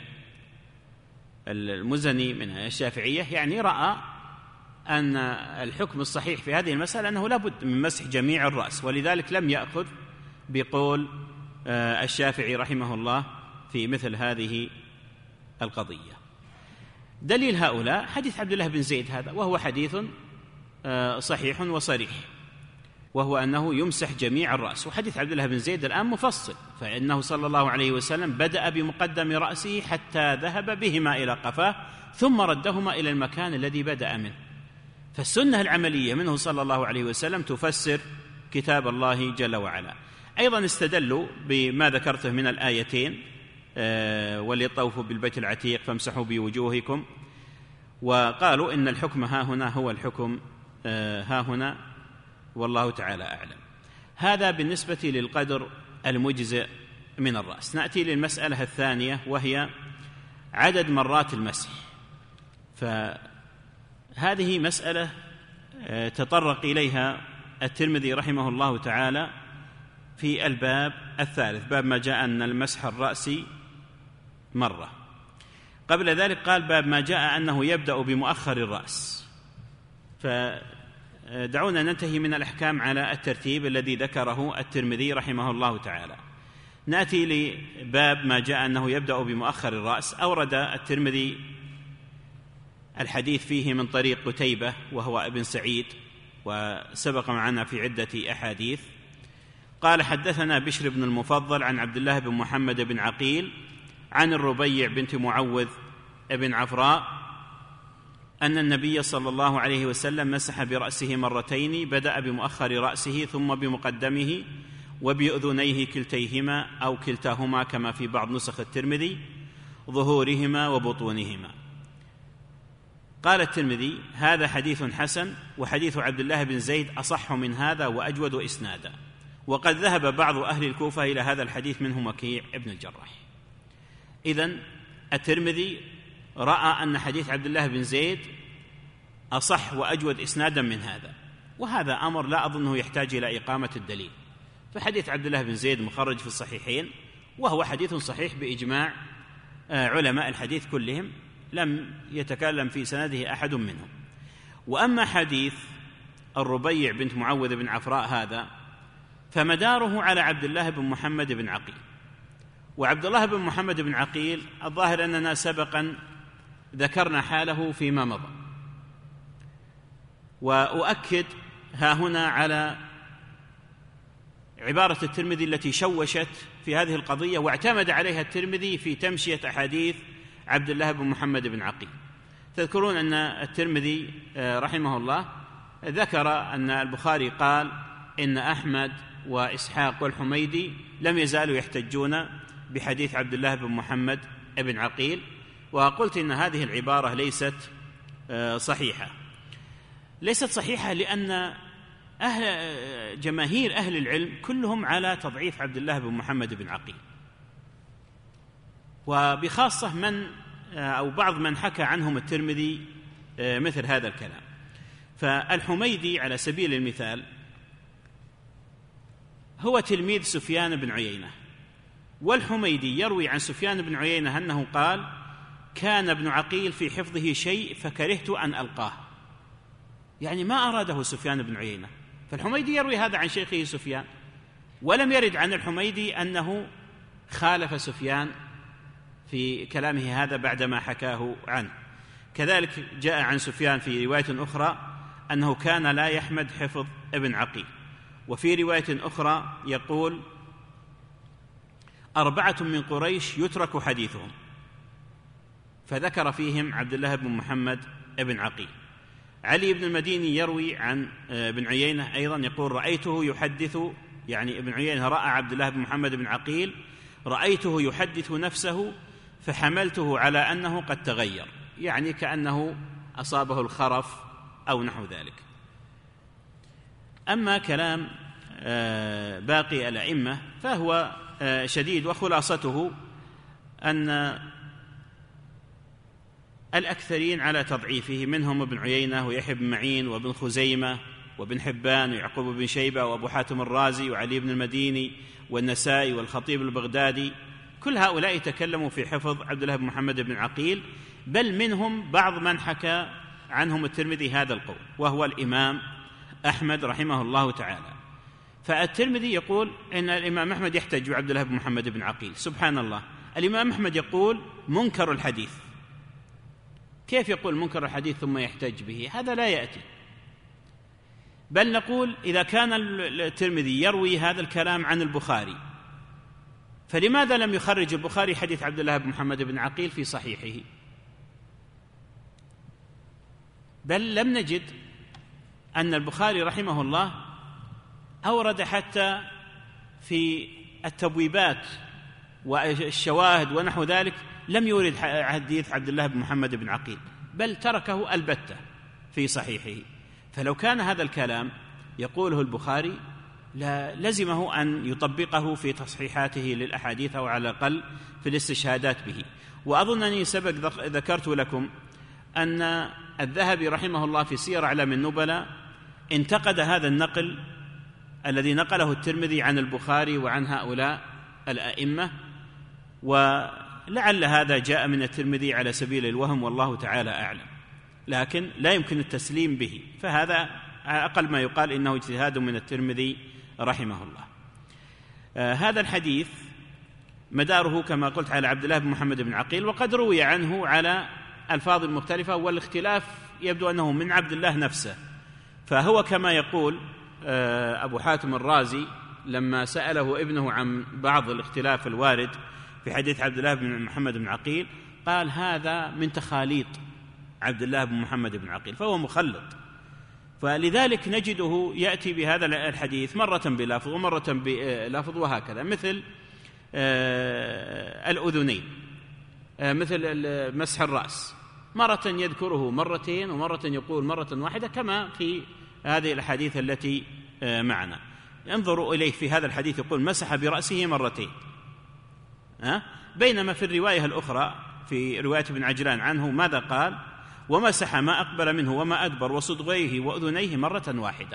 المزني من الشافعية يعني رأى أن الحكم الصحيح في هذه المسألة أنه لا بد من مسح جميع الرأس، ولذلك لم يأخذ بقول الشافعي رحمه الله في مثل هذه القضية. دليل هؤلاء حديث عبد الله بن زيد هذا، وهو حديث صحيح وصريح، وهو أنه يمسح جميع الرأس. وحديث عبد الله بن زيد الآن مفصل، فإنه صلى الله عليه وسلم بدأ بمقدم رأسه حتى ذهب بهما إلى قفاه، ثم ردهما إلى المكان الذي بدأ منه. فالسنة العملية منه صلى الله عليه وسلم تفسر كتاب الله جل وعلا. أيضا استدلوا بما ذكرته من الآيتين: وليطوفوا بالبيت العتيق فامسحوا بوجوهكم، وقالوا إن الحكم ها هنا هو الحكم ها هنا، والله تعالى أعلم. هذا بالنسبة للقدر المجزئ من الرأس. نأتي للمسألة الثانية، وهي عدد مرات المسح. فهذه مسألة تطرق إليها الترمذي رحمه الله تعالى في الباب الثالث، باب ما جاء أن المسح الرأسي مرة. قبل ذلك قال: باب ما جاء أنه يبدأ بمؤخر الرأس. فدعونا ننتهي من الأحكام على الترتيب الذي ذكره الترمذي رحمه الله تعالى. نأتي لباب ما جاء أنه يبدأ بمؤخر الرأس. أورد الترمذي الحديث فيه من طريق قتيبة وهو ابن سعيد، وسبق معنا في عدة أحاديث. قال: حدثنا بشر بن المفضل عن عبد الله بن محمد بن عقيل عن الربيع بنت معوذ بن عفراء أن النبي صلى الله عليه وسلم مسح برأسه مرتين، بدأ بمؤخر رأسه ثم بمقدمه وبأذنيه كلتيهما أو كلتاهما كما في بعض نسخ الترمذي، ظهورهما وبطونهما. قال الترمذي: هذا حديث حسن، وحديث عبد الله بن زيد أصح من هذا وأجود إسنادا. وقد ذهب بعض أهل الكوفة إلى هذا الحديث منهم وكيع ابن الجراح. إذن الترمذي رأى أن حديث عبد الله بن زيد أصح وأجود إسنادا من هذا، وهذا أمر لا أظنه يحتاج إلى إقامة الدليل، فحديث عبد الله بن زيد مخرج في الصحيحين، وهو حديث صحيح بإجماع علماء الحديث كلهم، لم يتكلم في سنده أحد منهم. وأما حديث الربيع بنت معوذ بن عفراء هذا فمداره على عبد الله بن محمد بن عقيل، وعبد الله بن محمد بن عقيل الظاهر أننا سبقا ذكرنا حاله فيما مضى، وأؤكد ها هنا على عبارة الترمذي التي شوشت في هذه القضية واعتمد عليها الترمذي في تمشية أحاديث عبد الله بن محمد بن عقيل. تذكرون أن الترمذي رحمه الله ذكر أن البخاري قال إن أحمد وإسحاق والحميدي لم يزالوا يحتجون بحديث عبد الله بن محمد بن عقيل، وقلت إن هذه العبارة ليست صحيحة. ليست صحيحة لأن جماهير أهل العلم كلهم على تضعيف عبد الله بن محمد بن عقيل، وبخاصة من أو بعض من حكى عنهم الترمذي مثل هذا الكلام. فالحميدي على سبيل المثال هو تلميذ سفيان بن عيينة، والحميدي يروي عن سفيان بن عيينة أنه قال: كان ابن عقيل في حفظه شيء فكرهت أن ألقاه، يعني ما أراده سفيان بن عيينة، فالحميدي يروي هذا عن شيخه سفيان، ولم يرد عن الحميدي أنه خالف سفيان في كلامه هذا بعدما حكاه عنه. كذلك جاء عن سفيان في رواية أخرى أنه كان لا يحمد حفظ ابن عقيل، وفي رواية أخرى يقول: 4 من قريش يترك حديثهم، فذكر فيهم عبد الله بن محمد بن عقيل. علي بن المديني يروي عن ابن عيينة أيضا يقول: رأيته يحدث، يعني ابن عيينة رأى عبد الله بن محمد بن عقيل، رأيته يحدث نفسه فحملته على أنه قد تغير، يعني كأنه أصابه الخرف أو نحو ذلك. أما كلام باقي الأئمة فهو شديد، وخلاصته أن الأكثرين على تضعيفه، منهم ابن عيينة ويحيى بن معين وابن خزيمة وابن حبان ويعقوب بن شيبة وأبو حاتم الرازي وعلي بن المديني والنسائي والخطيب البغدادي، كل هؤلاء تكلموا في حفظ عبد الله بن محمد بن عقيل، بل منهم بعض من حكى عنهم الترمذي هذا القول، وهو الإمام أحمد رحمه الله تعالى. فالترمذي يقول إن الإمام أحمد يحتج بعبد الله بن محمد بن عقيل. سبحان الله، الإمام أحمد يقول منكر الحديث. كيف يقول منكر الحديث ثم يحتج به؟ هذا لا يأتي. بل نقول إذا كان الترمذي يروي هذا الكلام عن البخاري، فلماذا لم يخرج البخاري حديث عبد الله بن محمد بن عقيل في صحيحه؟ بل لم نجد أن البخاري رحمه الله أورد حتى في التبويبات والشواهد ونحو ذلك، لم يورد حديث عبد الله بن محمد بن عقيل، بل تركه البتة في صحيحه. فلو كان هذا الكلام يقوله البخاري لزمه أن يطبقه في تصحيحاته للأحاديث، أو على الأقل في الاستشهادات به. وأظنني سبق ذكرت لكم أن الذهبي رحمه الله في سير أعلام النبلاء انتقد هذا النقل الذي نقله الترمذي عن البخاري وعن هؤلاء الأئمة، ولعل هذا جاء من الترمذي على سبيل الوهم، والله تعالى أعلم، لكن لا يمكن التسليم به، فهذا أقل ما يقال إنه اجتهاد من الترمذي رحمه الله. هذا الحديث مداره كما قلت على عبد الله بن محمد بن عقيل، وقد روي عنه على ألفاظ مختلفة، والاختلاف يبدو أنه من عبد الله نفسه. فهو كما يقول أبو حاتم الرازي لما سأله ابنه عن بعض الاختلاف الوارد في حديث عبد الله بن محمد بن عقيل، قال هذا من تخاليط عبد الله بن محمد بن عقيل، فهو مخلط. فلذلك نجده يأتي بهذا الحديث مرة بلفظ ومرة بلفظ وهكذا، مثل الأذنين، مثل مسح الرأس، مرة يذكره مرتين ومرة يقول مرة واحدة، كما في هذه الحديث التي معنا. انظروا إليه في هذا الحديث يقول مسح برأسه مرتين، بينما في الرواية الأخرى في رواية ابن عجلان عنه ماذا قال؟ ومسح ما أقبل منه وما أدبر وصدغيه وأذنيه مرة واحدة.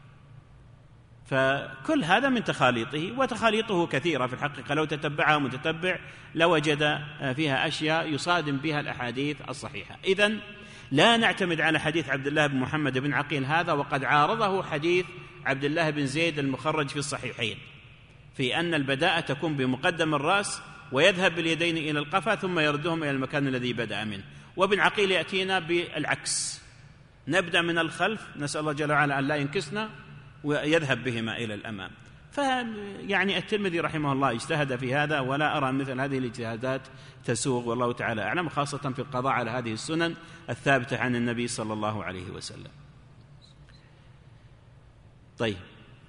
فكل هذا من تخاليطه، وتخاليطه كثيرة في الحقيقة، لو تتبعها متتبع لوجد فيها أشياء يصادم بها الأحاديث الصحيحة. إذن لا نعتمد على حديث عبد الله بن محمد بن عقيل هذا، وقد عارضه حديث عبد الله بن زيد المخرج في الصحيحين في أن البداءة تكون بمقدم الرأس ويذهب باليدين إلى القفا ثم يردهم إلى المكان الذي بدأ منه. وابن عقيل يأتينا بالعكس، نبدأ من الخلف، نسأل الله جل وعلا أن لا ينكسنا، ويذهب بهما إلى الأمام. فيعني الترمذي رحمه الله اجتهد في هذا، ولا أرى مثل هذه الاجتهادات تسوغ، والله تعالى أعلم، خاصة في القضاء على هذه السنن الثابتة عن النبي صلى الله عليه وسلم. طيب،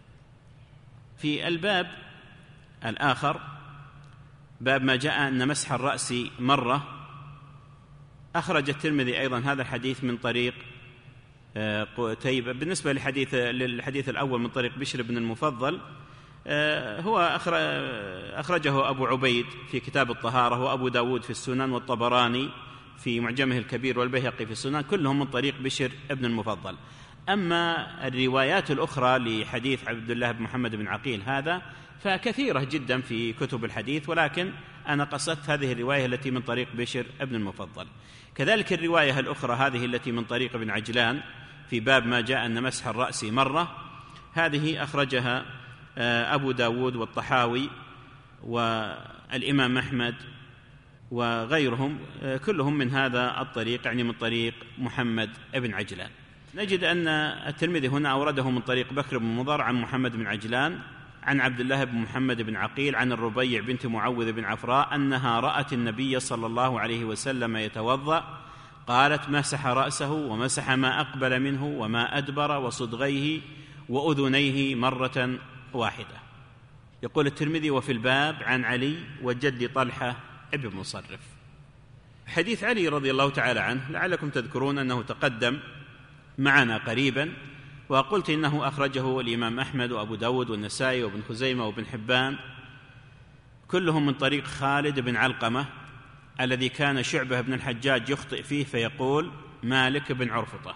في الباب الآخر باب ما جاء أن مسح الرأس مرة، أخرج الترمذي أيضا هذا الحديث من طريق قتيبة. بالنسبة للحديث الأول من طريق بشر بن المفضل، هو أخرجه أبو عبيد في كتاب الطهارة، وأبو داود في السنن، والطبراني في معجمه الكبير، والبيهقي في السنن، كلهم من طريق بشر بن المفضل. أما الروايات الأخرى لحديث عبد الله بن محمد بن عقيل هذا فكثيرة جدا في كتب الحديث، ولكن أنا قصدت هذه الرواية التي من طريق بشر بن المفضل. كذلك الرواية الأخرى هذه التي من طريق ابن عجلان في باب ما جاء أن مسح الرأس مرة، هذه أخرجها أبو داود والطحاوي والإمام أحمد وغيرهم، كلهم من هذا الطريق، يعني من طريق محمد بن عجلان. نجد أن الترمذي هنا أورده من طريق بكر بن مضر عن محمد بن عجلان عن عبد الله بن محمد بن عقيل عن الربيع بنت معوذ بن عفراء أنها رأت النبي صلى الله عليه وسلم يتوضأ، قالت مسح رأسه ومسح ما أقبل منه وما أدبر وصدغيه وأذنيه مرة واحدة. يقول الترمذي: وفي الباب عن علي وجد طلحة ابن مصرف. حديث علي رضي الله تعالى عنه لعلكم تذكرون أنه تقدم معنا قريبا، وقلت إنه أخرجه الإمام أحمد وأبو داود والنسائي وابن خزيمة وابن حبان، كلهم من طريق خالد بن علقمة الذي كان شعبة بن الحجاج يخطئ فيه فيقول مالك بن عرفطة،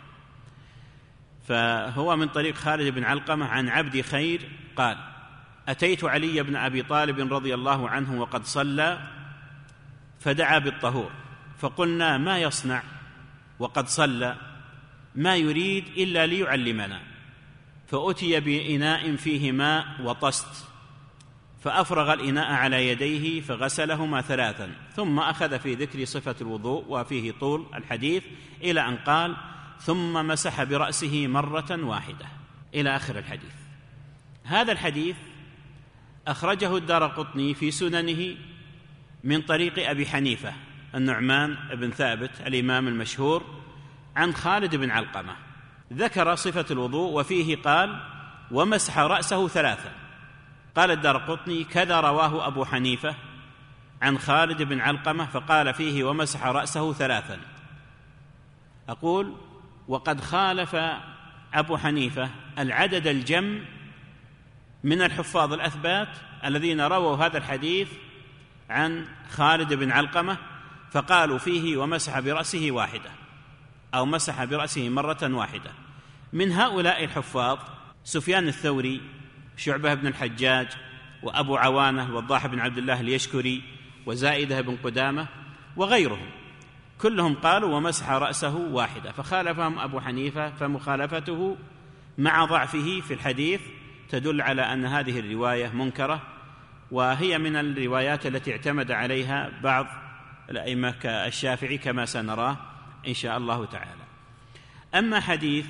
فهو من طريق خالد بن علقمة عن عبد خير قال: أتيت علي بن أبي طالب رضي الله عنه وقد صلى فدعا بالطهور، فقلنا: ما يصنع وقد صلى؟ ما يريد إلا ليعلمنا. فأتي بإناء فيه ماء وطست، فأفرغ الإناء على يديه فغسلهما 3، ثم أخذ في ذكر صفة الوضوء وفيه طول الحديث إلى أن قال: ثم مسح برأسه مرة واحدة، إلى آخر الحديث. هذا الحديث أخرجه الدارقطني في سننه من طريق أبي حنيفة النعمان بن ثابت الإمام المشهور عن خالد بن علقمة، ذكر صفة الوضوء وفيه قال: ومسح رأسه 3. قال الدارقطني: كذا رواه أبو حنيفة عن خالد بن علقمة فقال فيه: ومسح رأسه 3. أقول: وقد خالف أبو حنيفة العدد الجم من الحفاظ الأثبات الذين رووا هذا الحديث عن خالد بن علقمة فقالوا فيه: ومسح برأسه 1، أو مسح برأسه مرة واحدة. من هؤلاء الحفاظ سفيان الثوري، شعبة بن الحجاج، وأبو عوانة الوضاح بن عبد الله اليشكري، وزائدة بن قدامة وغيرهم، كلهم قالوا: ومسح رأسه 1، فخالفهم أبو حنيفة. فمخالفته مع ضعفه في الحديث تدل على أن هذه الرواية منكرة، وهي من الروايات التي اعتمد عليها بعض الأئمة كالشافعي كما سنراه إن شاء الله تعالى. أما حديث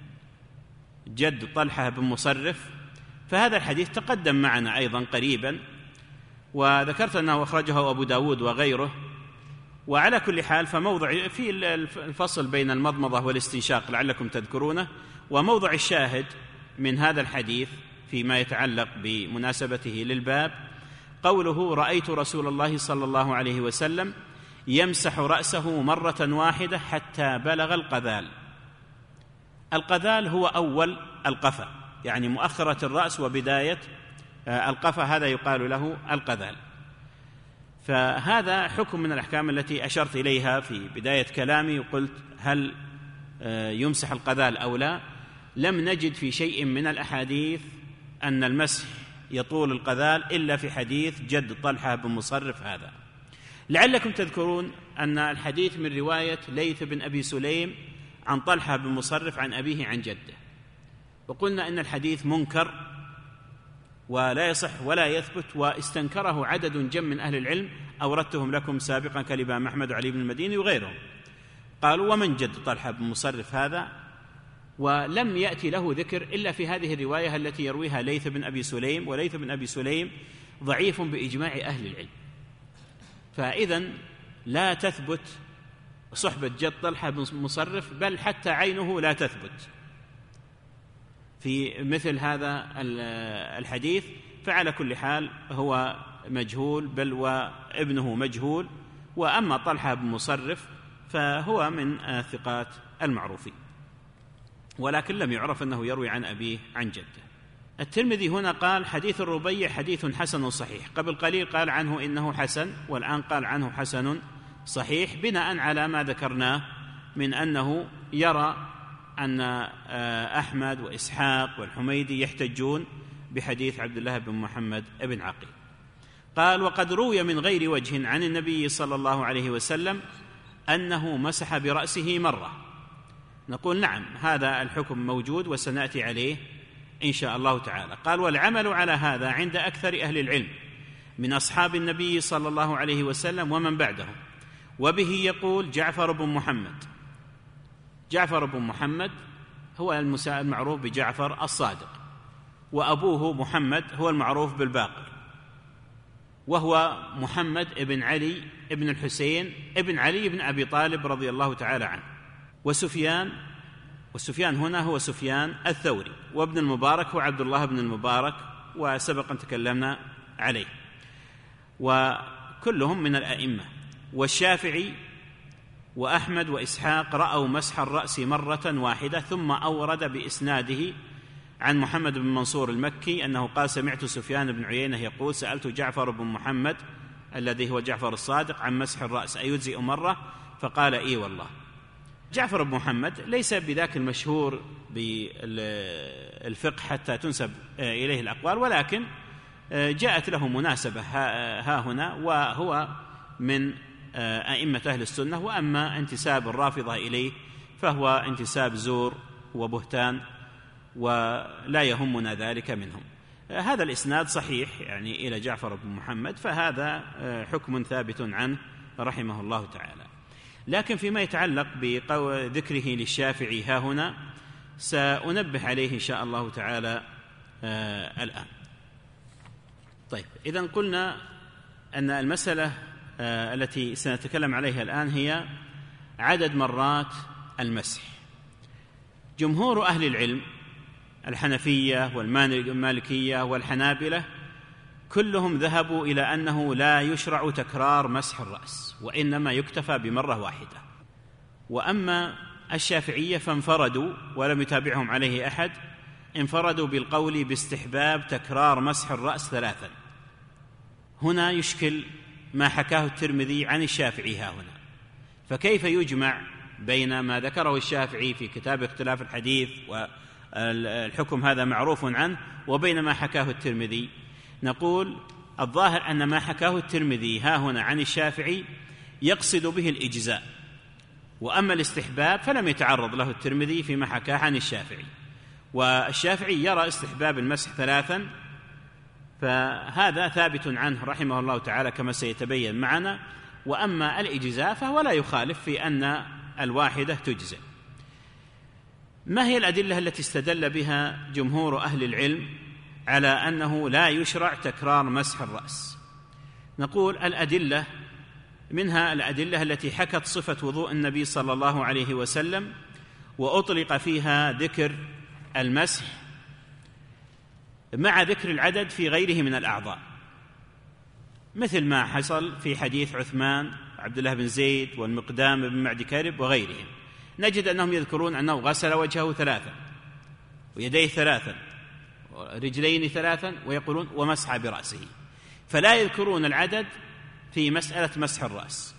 جد طلحة بن مصرف فهذا الحديث تقدم معنا أيضا قريبا، وذكرت أنه أخرجه أبو داود وغيره. وعلى كل حال فموضع في الفصل بين المضمضة والاستنشاق لعلكم تذكرونه، وموضع الشاهد من هذا الحديث فيما يتعلق بمناسبته للباب قوله: رأيت رسول الله صلى الله عليه وسلم يمسح رأسه مرة واحدة حتى بلغ القذال. القذال هو أول القفا، يعني مؤخرة الرأس وبداية القفا، هذا يقال له القذال. فهذا حكم من الأحكام التي أشرت إليها في بداية كلامي، وقلت هل يمسح القذال أو لا. لم نجد في شيء من الأحاديث أن المسح يطول القذال إلا في حديث جد طلحة بن مصرف هذا. لعلكم تذكرون أن الحديث من رواية ليث بن أبي سليم عن طلحة بن مصرف عن أبيه عن جده، وقلنا إن الحديث منكر ولا يصح ولا يثبت، واستنكره عدد جم من أهل العلم أوردتهم لكم سابقا كالإمام أحمد وعلي بن المديني وغيرهم. قالوا: ومن جد طلحة بن مصرف هذا؟ ولم يأتي له ذكر إلا في هذه الرواية التي يرويها ليث بن أبي سليم، وليث بن أبي سليم ضعيف بإجماع أهل العلم، فإذن لا تثبت صحبة جد طلحة بن مصرف، بل حتى عينه لا تثبت في مثل هذا الحديث. فعلى كل حال هو مجهول، بل وابنه مجهول. وأما طلحة بن مصرف فهو من الثقات المعروفين، ولكن لم يعرف أنه يروي عن أبيه عن جده. الترمذي هنا قال: حديث الربيع حديث حسن صحيح. قبل قليل قال عنه إنه حسن، والآن قال عنه حسن صحيح، بناء على ما ذكرناه من أنه يرى أن أحمد وإسحاق والحميدي يحتجون بحديث عبد الله بن محمد بن عقيل. قال: وقد روي من غير وجه عن النبي صلى الله عليه وسلم أنه مسح برأسه مرة. نقول: نعم، هذا الحكم موجود وسنأتي عليه إن شاء الله تعالى. قال: والعمل على هذا عند أكثر أهل العلم من أصحاب النبي صلى الله عليه وسلم ومن بعدهم، وبه يقول جعفر بن محمد. جعفر بن محمد هو المعروف بجعفر الصادق، وأبوه محمد هو المعروف بالباقر، وهو محمد ابن علي ابن الحسين ابن علي بن أبي طالب رضي الله تعالى عنه. والسفيان هنا هو سفيان الثوري، وابن المبارك هو عبد الله بن المبارك، وسبقا تكلمنا عليه، وكلهم من الأئمة. والشافعي وأحمد وإسحاق رأوا مسح الرأس مرة واحدة، ثم أورد بإسناده عن محمد بن منصور المكي أنه قال: سمعت سفيان بن عيينة يقول: سألت جعفر بن محمد الذي هو جعفر الصادق عن مسح الرأس أيجزئ مرة؟ فقال: إي والله. جعفر بن محمد ليس بذاك المشهور بالفقه حتى تنسب إليه الأقوال، ولكن جاءت له مناسبة ها هنا، وهو من أئمة أهل السنة. وأما انتساب الرافضة إليه فهو انتساب زور وبهتان، ولا يهمنا ذلك منهم. هذا الإسناد صحيح يعني إلى جعفر بن محمد، فهذا حكم ثابت عنه رحمه الله تعالى. لكن فيما يتعلق بذكره للشافعي ها هنا سأنبه عليه إن شاء الله تعالى الآن. طيب، إذن قلنا أن المسألة التي سنتكلم عليها الآن هي عدد مرات المسح. جمهور أهل العلم الحنفية والمالكية والحنابلة كلهم ذهبوا إلى أنه لا يشرع تكرار مسح الرأس، وإنما يكتفى بمرة واحدة. وأما الشافعية فانفردوا ولم يتابعهم عليه أحد، انفردوا بالقول باستحباب تكرار مسح الرأس 3. هنا يشكل ما حكاه الترمذي عن الشافعي ها هنا، فكيف يجمع بين ما ذكره الشافعي في كتاب اختلاف الحديث والحكم هذا معروف عنه وبين ما حكاه الترمذي؟ نقول الظاهر أن ما حكاه الترمذي ها هنا عن الشافعي يقصد به الإجزاء، وأما الاستحباب فلم يتعرض له الترمذي فيما حكاه عن الشافعي. والشافعي يرى استحباب المسح 3 فهذا ثابت عنه رحمه الله تعالى كما سيتبين معنا. وأما الإجزاء فهو لا يخالف في أن الواحدة تجزئ. ما هي الأدلة التي استدل بها جمهور أهل العلم على أنه لا يشرع تكرار مسح الرأس؟ نقول الأدلة منها الأدلة التي حكت صفة وضوء النبي صلى الله عليه وسلم وأطلق فيها ذكر المسح مع ذكر العدد في غيره من الأعضاء، مثل ما حصل في حديث عثمان عبد الله بن زيد والمقدام بن معد كرب وغيرهم. نجد أنهم يذكرون أنه غسل وجهه 3 ويديه 3 ورجلين 3 ويقولون ومسح برأسه، فلا يذكرون العدد في مسألة مسح الرأس.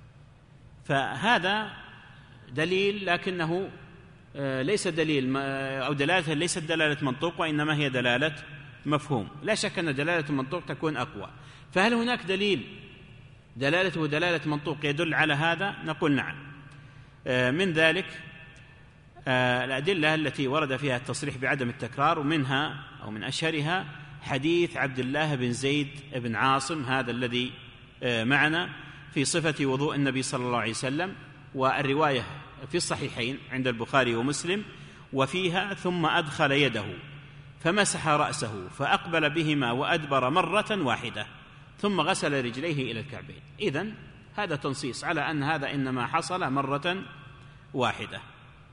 فهذا دليل لكنه ليس دليل أو دلالة ليست دلالة منطوق، وإنما هي دلالة مفهوم. لا شك أن دلالة المنطوق تكون أقوى. فهل هناك دليل دلالته دلالة منطوق يدل على هذا؟ نقول نعم. من ذلك الأدلة التي ورد فيها التصريح بعدم التكرار، ومنها أو من أشهرها حديث عبد الله بن زيد بن عاصم هذا الذي معنا في صفة وضوء النبي صلى الله عليه وسلم، والرواية في الصحيحين عند البخاري ومسلم، وفيها ثم أدخل يده فمسح رأسه فأقبل بهما وأدبر مرة واحدة ثم غسل رجليه إلى الكعبين. إذن هذا تنصيص على أن هذا إنما حصل مرة واحدة.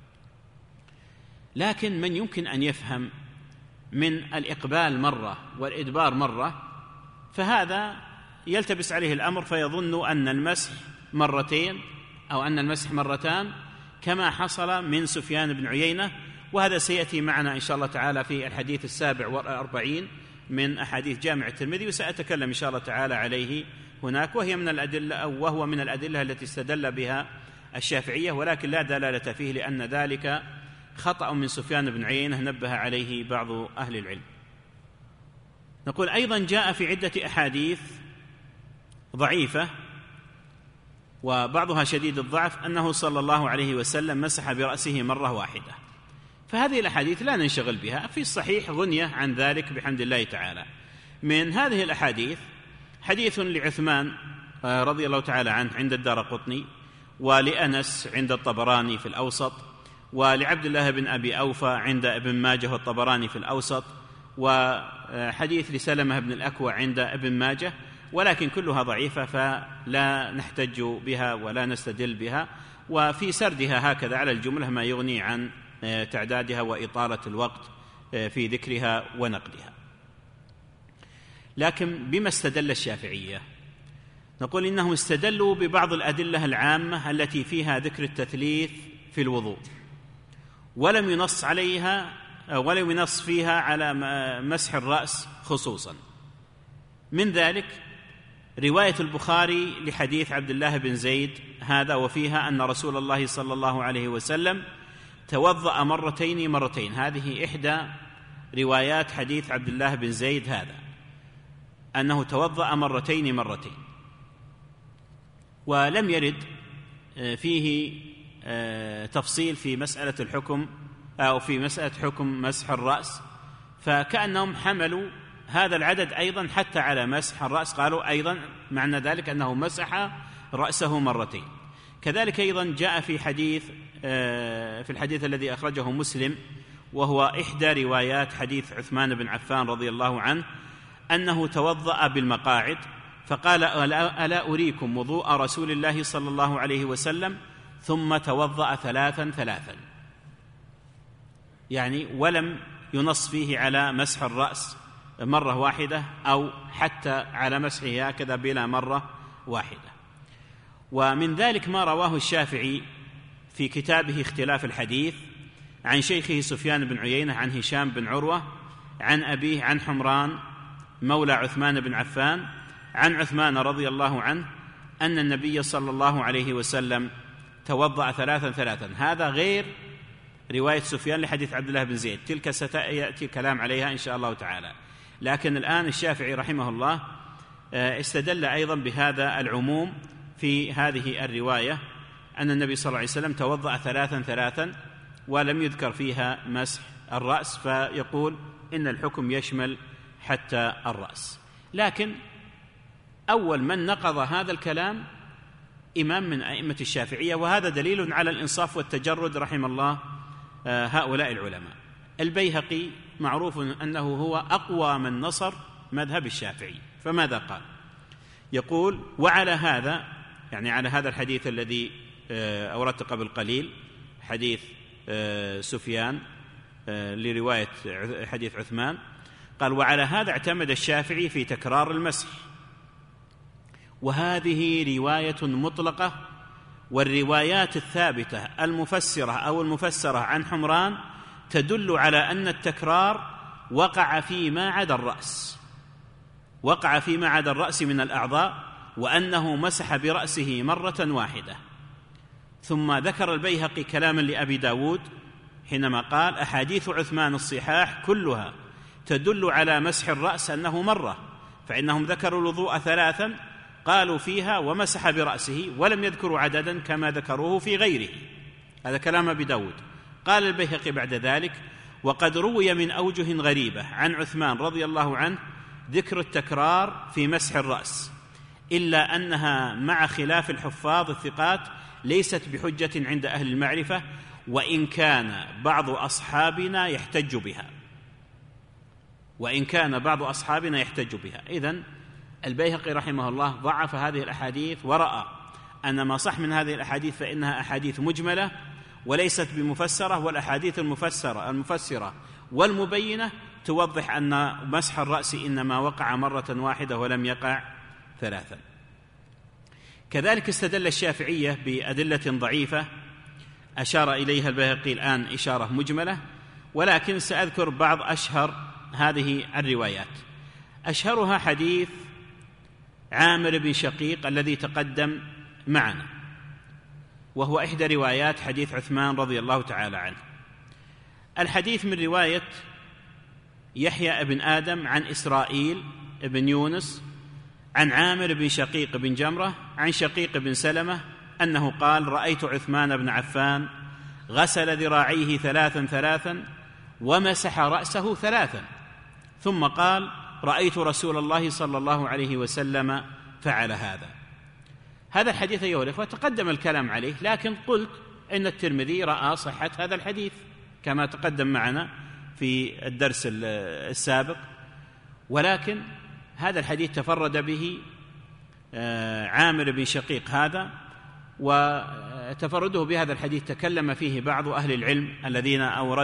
لكن من يمكن أن يفهم من الإقبال مرة والإدبار مرة، فهذا يلتبس عليه الأمر فيظن أن المسح مرتين أو أن المسح مرتان كما حصل من سفيان بن عيينة، وهذا سيأتي معنا إن شاء الله تعالى في الحديث 47 من أحاديث جامع الترمذي، وسأتكلم إن شاء الله تعالى عليه هناك، وهو من الأدلة التي استدل بها الشافعية، ولكن لا دلالة فيه لأن ذلك خطأ من سفيان بن عيينة نبه عليه بعض أهل العلم. نقول أيضا جاء في عدة أحاديث ضعيفة وبعضها شديد الضعف أنه صلى الله عليه وسلم مسح برأسه مرة واحدة، فهذه الأحاديث لا ننشغل بها، في الصحيح غنية عن ذلك بحمد الله تعالى. من هذه الأحاديث حديث لعثمان رضي الله تعالى عنه عند الدارقطني، ولأنس عند الطبراني في الأوسط، ولعبد الله بن أبي أوفى عند ابن ماجه والطبراني في الأوسط، وحديث لسلمة بن الأكوع عند ابن ماجه، ولكن كلها ضعيفة فلا نحتج بها ولا نستدل بها، وفي سردها هكذا على الجملة ما يغني عن تعدادها وإطالة الوقت في ذكرها ونقدها. لكن بما استدل الشافعية؟ نقول إنهم استدلوا ببعض الأدلة العامة التي فيها ذكر التثليث في الوضوء، ولم ينص عليها ولم ينص فيها على مسح الرأس خصوصا. من ذلك رواية البخاري لحديث عبد الله بن زيد هذا، وفيها أن رسول الله صلى الله عليه وسلم توضأ مرتين. هذه إحدى روايات حديث عبد الله بن زيد هذا، أنه توضأ مرتين، ولم يرد فيه تفصيل في مسألة الحكم أو في مسألة حكم مسح الرأس، فكأنهم حملوا هذا العدد أيضا حتى على مسح الرأس، قالوا أيضا معنى ذلك أنه مسح رأسه مرتين. كذلك أيضا جاء في الحديث الذي أخرجه مسلم، وهو إحدى روايات حديث عثمان بن عفان رضي الله عنه، أنه توضأ بالمقاعد فقال ألا أريكم وضوء رسول الله صلى الله عليه وسلم، ثم توضأ 3 يعني ولم ينص فيه على مسح الرأس مرة واحدة أو حتى على مسحه هكذا بلا مرة واحدة. ومن ذلك ما رواه الشافعي في كتابه اختلاف الحديث عن شيخه سفيان بن عيينة عن هشام بن عروة عن أبيه عن حمران مولى عثمان بن عفان عن عثمان رضي الله عنه أن النبي صلى الله عليه وسلم توضأ 3. هذا غير رواية سفيان لحديث عبد الله بن زيد، تلك ستأتي الكلام عليها إن شاء الله تعالى. لكن الآن الشافعي رحمه الله استدل أيضا بهذا العموم في هذه الرواية، أن النبي صلى الله عليه وسلم توضأ 3 ولم يذكر فيها مسح الرأس، فيقول إن الحكم يشمل حتى الرأس. لكن أول من نقض هذا الكلام إمام من أئمة الشافعية، وهذا دليل على الإنصاف والتجرد رحم الله هؤلاء العلماء. البيهقي معروف أنه هو أقوى من نصر مذهب الشافعي، فماذا قال؟ يقول: وعلى هذا، يعني على هذا الحديث الذي أوردت قبل قليل، حديث سفيان لرواية حديث عثمان، قال: وعلى هذا اعتمد الشافعي في تكرار المسح، وهذه رواية مطلقة، والروايات الثابتة المفسرة أو المفسرة عن حمران تدل على أن التكرار وقع فيما عدا الرأس من الأعضاء، وأنه مسح برأسه مرة واحدة. ثم ذكر البيهقي كلاما لأبي داود حينما قال: أحاديث عثمان الصحاح كلها تدل على مسح الرأس أنه مرة، فإنهم ذكروا الوضوء 3 قالوا فيها ومسح برأسه، ولم يذكروا عددا كما ذكروه في غيره. هذا كلام أبي داود. قال البيهقي بعد ذلك: وقد روي من أوجه غريبة عن عثمان رضي الله عنه ذكر التكرار في مسح الرأس، إلا أنها مع خلاف الحفاظ الثقات ليست بحجة عند أهل المعرفة، وإن كان بعض أصحابنا يحتج بها. إذن البيهقي رحمه الله ضعف هذه الأحاديث، ورأى أن ما صح من هذه الأحاديث فإنها أحاديث مجملة وليست بمفسرة، والأحاديث المفسرة والمبينة توضح أن مسح الرأس إنما وقع مرة واحدة ولم يقع 3. كذلك استدل الشافعية بأدلة ضعيفة أشار إليها البيهقي الآن إشارة مجملة، ولكن سأذكر بعض أشهر هذه الروايات. أشهرها حديث عامر بن شقيق الذي تقدم معنا، وهو إحدى روايات حديث عثمان رضي الله تعالى عنه. الحديث من رواية يحيى بن آدم عن إسرائيل بن يونس عن عامر بن شقيق بن جمرة عن شقيق بن سلمة أنه قال: رأيت عثمان بن عفان غسل ذراعيه 3 ومسح رأسه 3، ثم قال: رأيت رسول الله صلى الله عليه وسلم فعل هذا. هذا الحديث أيها الأخوة تقدم الكلام عليه، لكن قلت إن الترمذي رأى صحة هذا الحديث كما تقدم معنا في الدرس السابق، ولكن هذا الحديث تفرد به عامر بن شقيق هذا، وتفرده بهذا الحديث تكلم فيه بعض أهل العلم الذين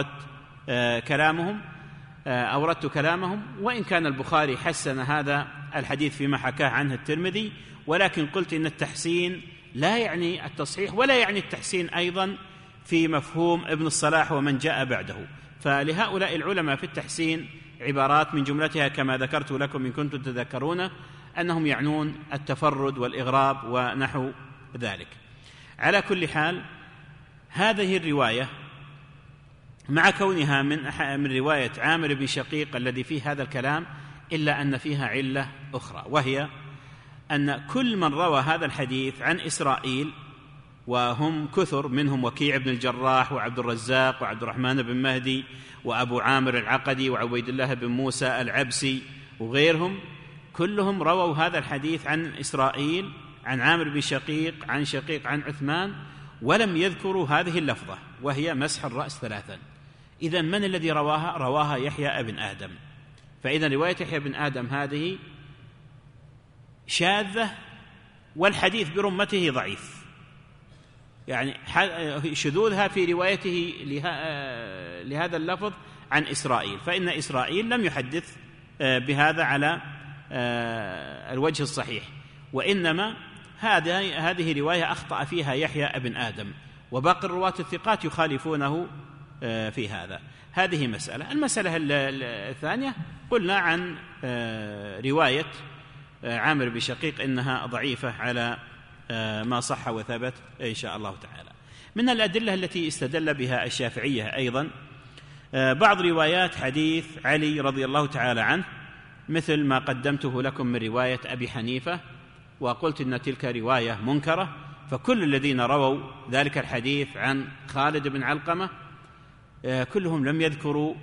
أوردت كلامهم، وإن كان البخاري حسن هذا الحديث فيما حكاه عنه الترمذي، ولكن قلت إن التحسين لا يعني التصحيح ولا يعني التحسين أيضا في مفهوم ابن الصلاح ومن جاء بعده. فلهؤلاء العلماء في التحسين عبارات من جملتها كما ذكرت لكم إن كنتم تذكرون، أنهم يعنون التفرد والإغراب ونحو ذلك. على كل حال، هذه الرواية مع كونها من رواية عامر بن شقيق الذي فيه هذا الكلام، إلا أن فيها علة أخرى، وهي أن كل من روى هذا الحديث عن إسرائيل، وهم كثر، منهم وكيع بن الجراح وعبد الرزاق وعبد الرحمن بن مهدي وأبو عامر العقدي وعبيد الله بن موسى العبسي وغيرهم، كلهم رووا هذا الحديث عن إسرائيل عن عامر بن شقيق عن شقيق عن عثمان، ولم يذكروا هذه اللفظة وهي مسح الرأس 3. إذن من الذي رواها يحيى بن آدم. فإذا رواية يحيى بن آدم هذه شاذة، والحديث برمته ضعيف، يعني شذوذها في روايته لهذا اللفظ عن إسرائيل، فإن إسرائيل لم يحدث بهذا على الوجه الصحيح، وإنما هذه رواية أخطأ فيها يحيى بن آدم، وباقي الرواة الثقات يخالفونه في هذا. هذه مسألة. المسألة الثانية قلنا عن رواية عامر بن شقيق إنها ضعيفة على ما صح وثبت إن شاء الله تعالى. من الأدلة التي استدل بها الشافعية أيضا بعض روايات حديث علي رضي الله تعالى عنه، مثل ما قدمته لكم من رواية أبي حنيفة، وقلت إن تلك رواية منكرة، فكل الذين رووا ذلك الحديث عن خالد بن علقمة كلهم لم يذكروا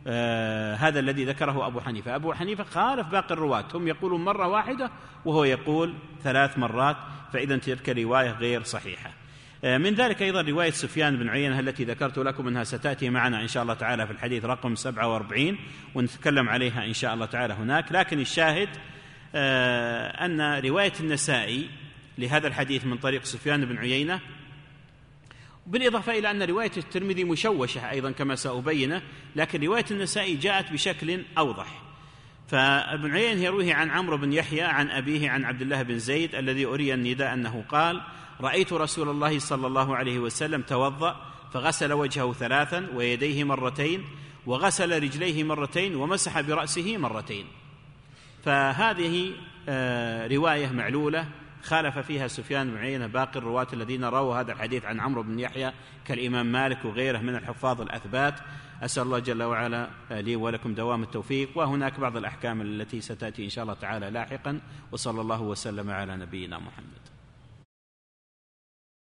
هذا الذي ذكره أبو حنيفة. أبو حنيفة خالف باقي الرواة، هم يقولون مرة واحدة وهو يقول 3 مرات، فإذا تلك رواية غير صحيحة. من ذلك أيضا رواية سفيان بن عيينة التي ذكرت لكم أنها ستأتي معنا إن شاء الله تعالى في الحديث رقم 47، ونتكلم عليها إن شاء الله تعالى هناك. لكن الشاهد أن رواية النسائي لهذا الحديث من طريق سفيان بن عيينة، بالإضافة إلى أن رواية الترمذي مشوشة أيضا كما سأبينه، لكن رواية النسائي جاءت بشكل أوضح. فابن عيينة يرويه عن عمرو بن يحيى عن أبيه عن عبد الله بن زيد الذي أري النداء أنه قال: رأيت رسول الله صلى الله عليه وسلم توضأ فغسل وجهه 3 ويديه 2 وغسل رجليه 2 ومسح برأسه 2. فهذه رواية معلولة خالف فيها سفيان بن عيينة باقي الرواة الذين رووا هذا الحديث عن عمرو بن يحيى كالإمام مالك وغيره من الحفاظ الأثبات. أسأل الله جل وعلا لي ولكم دوام التوفيق. وهناك بعض الأحكام التي ستأتي إن شاء الله تعالى لاحقا، وصلى الله وسلم على نبينا محمد.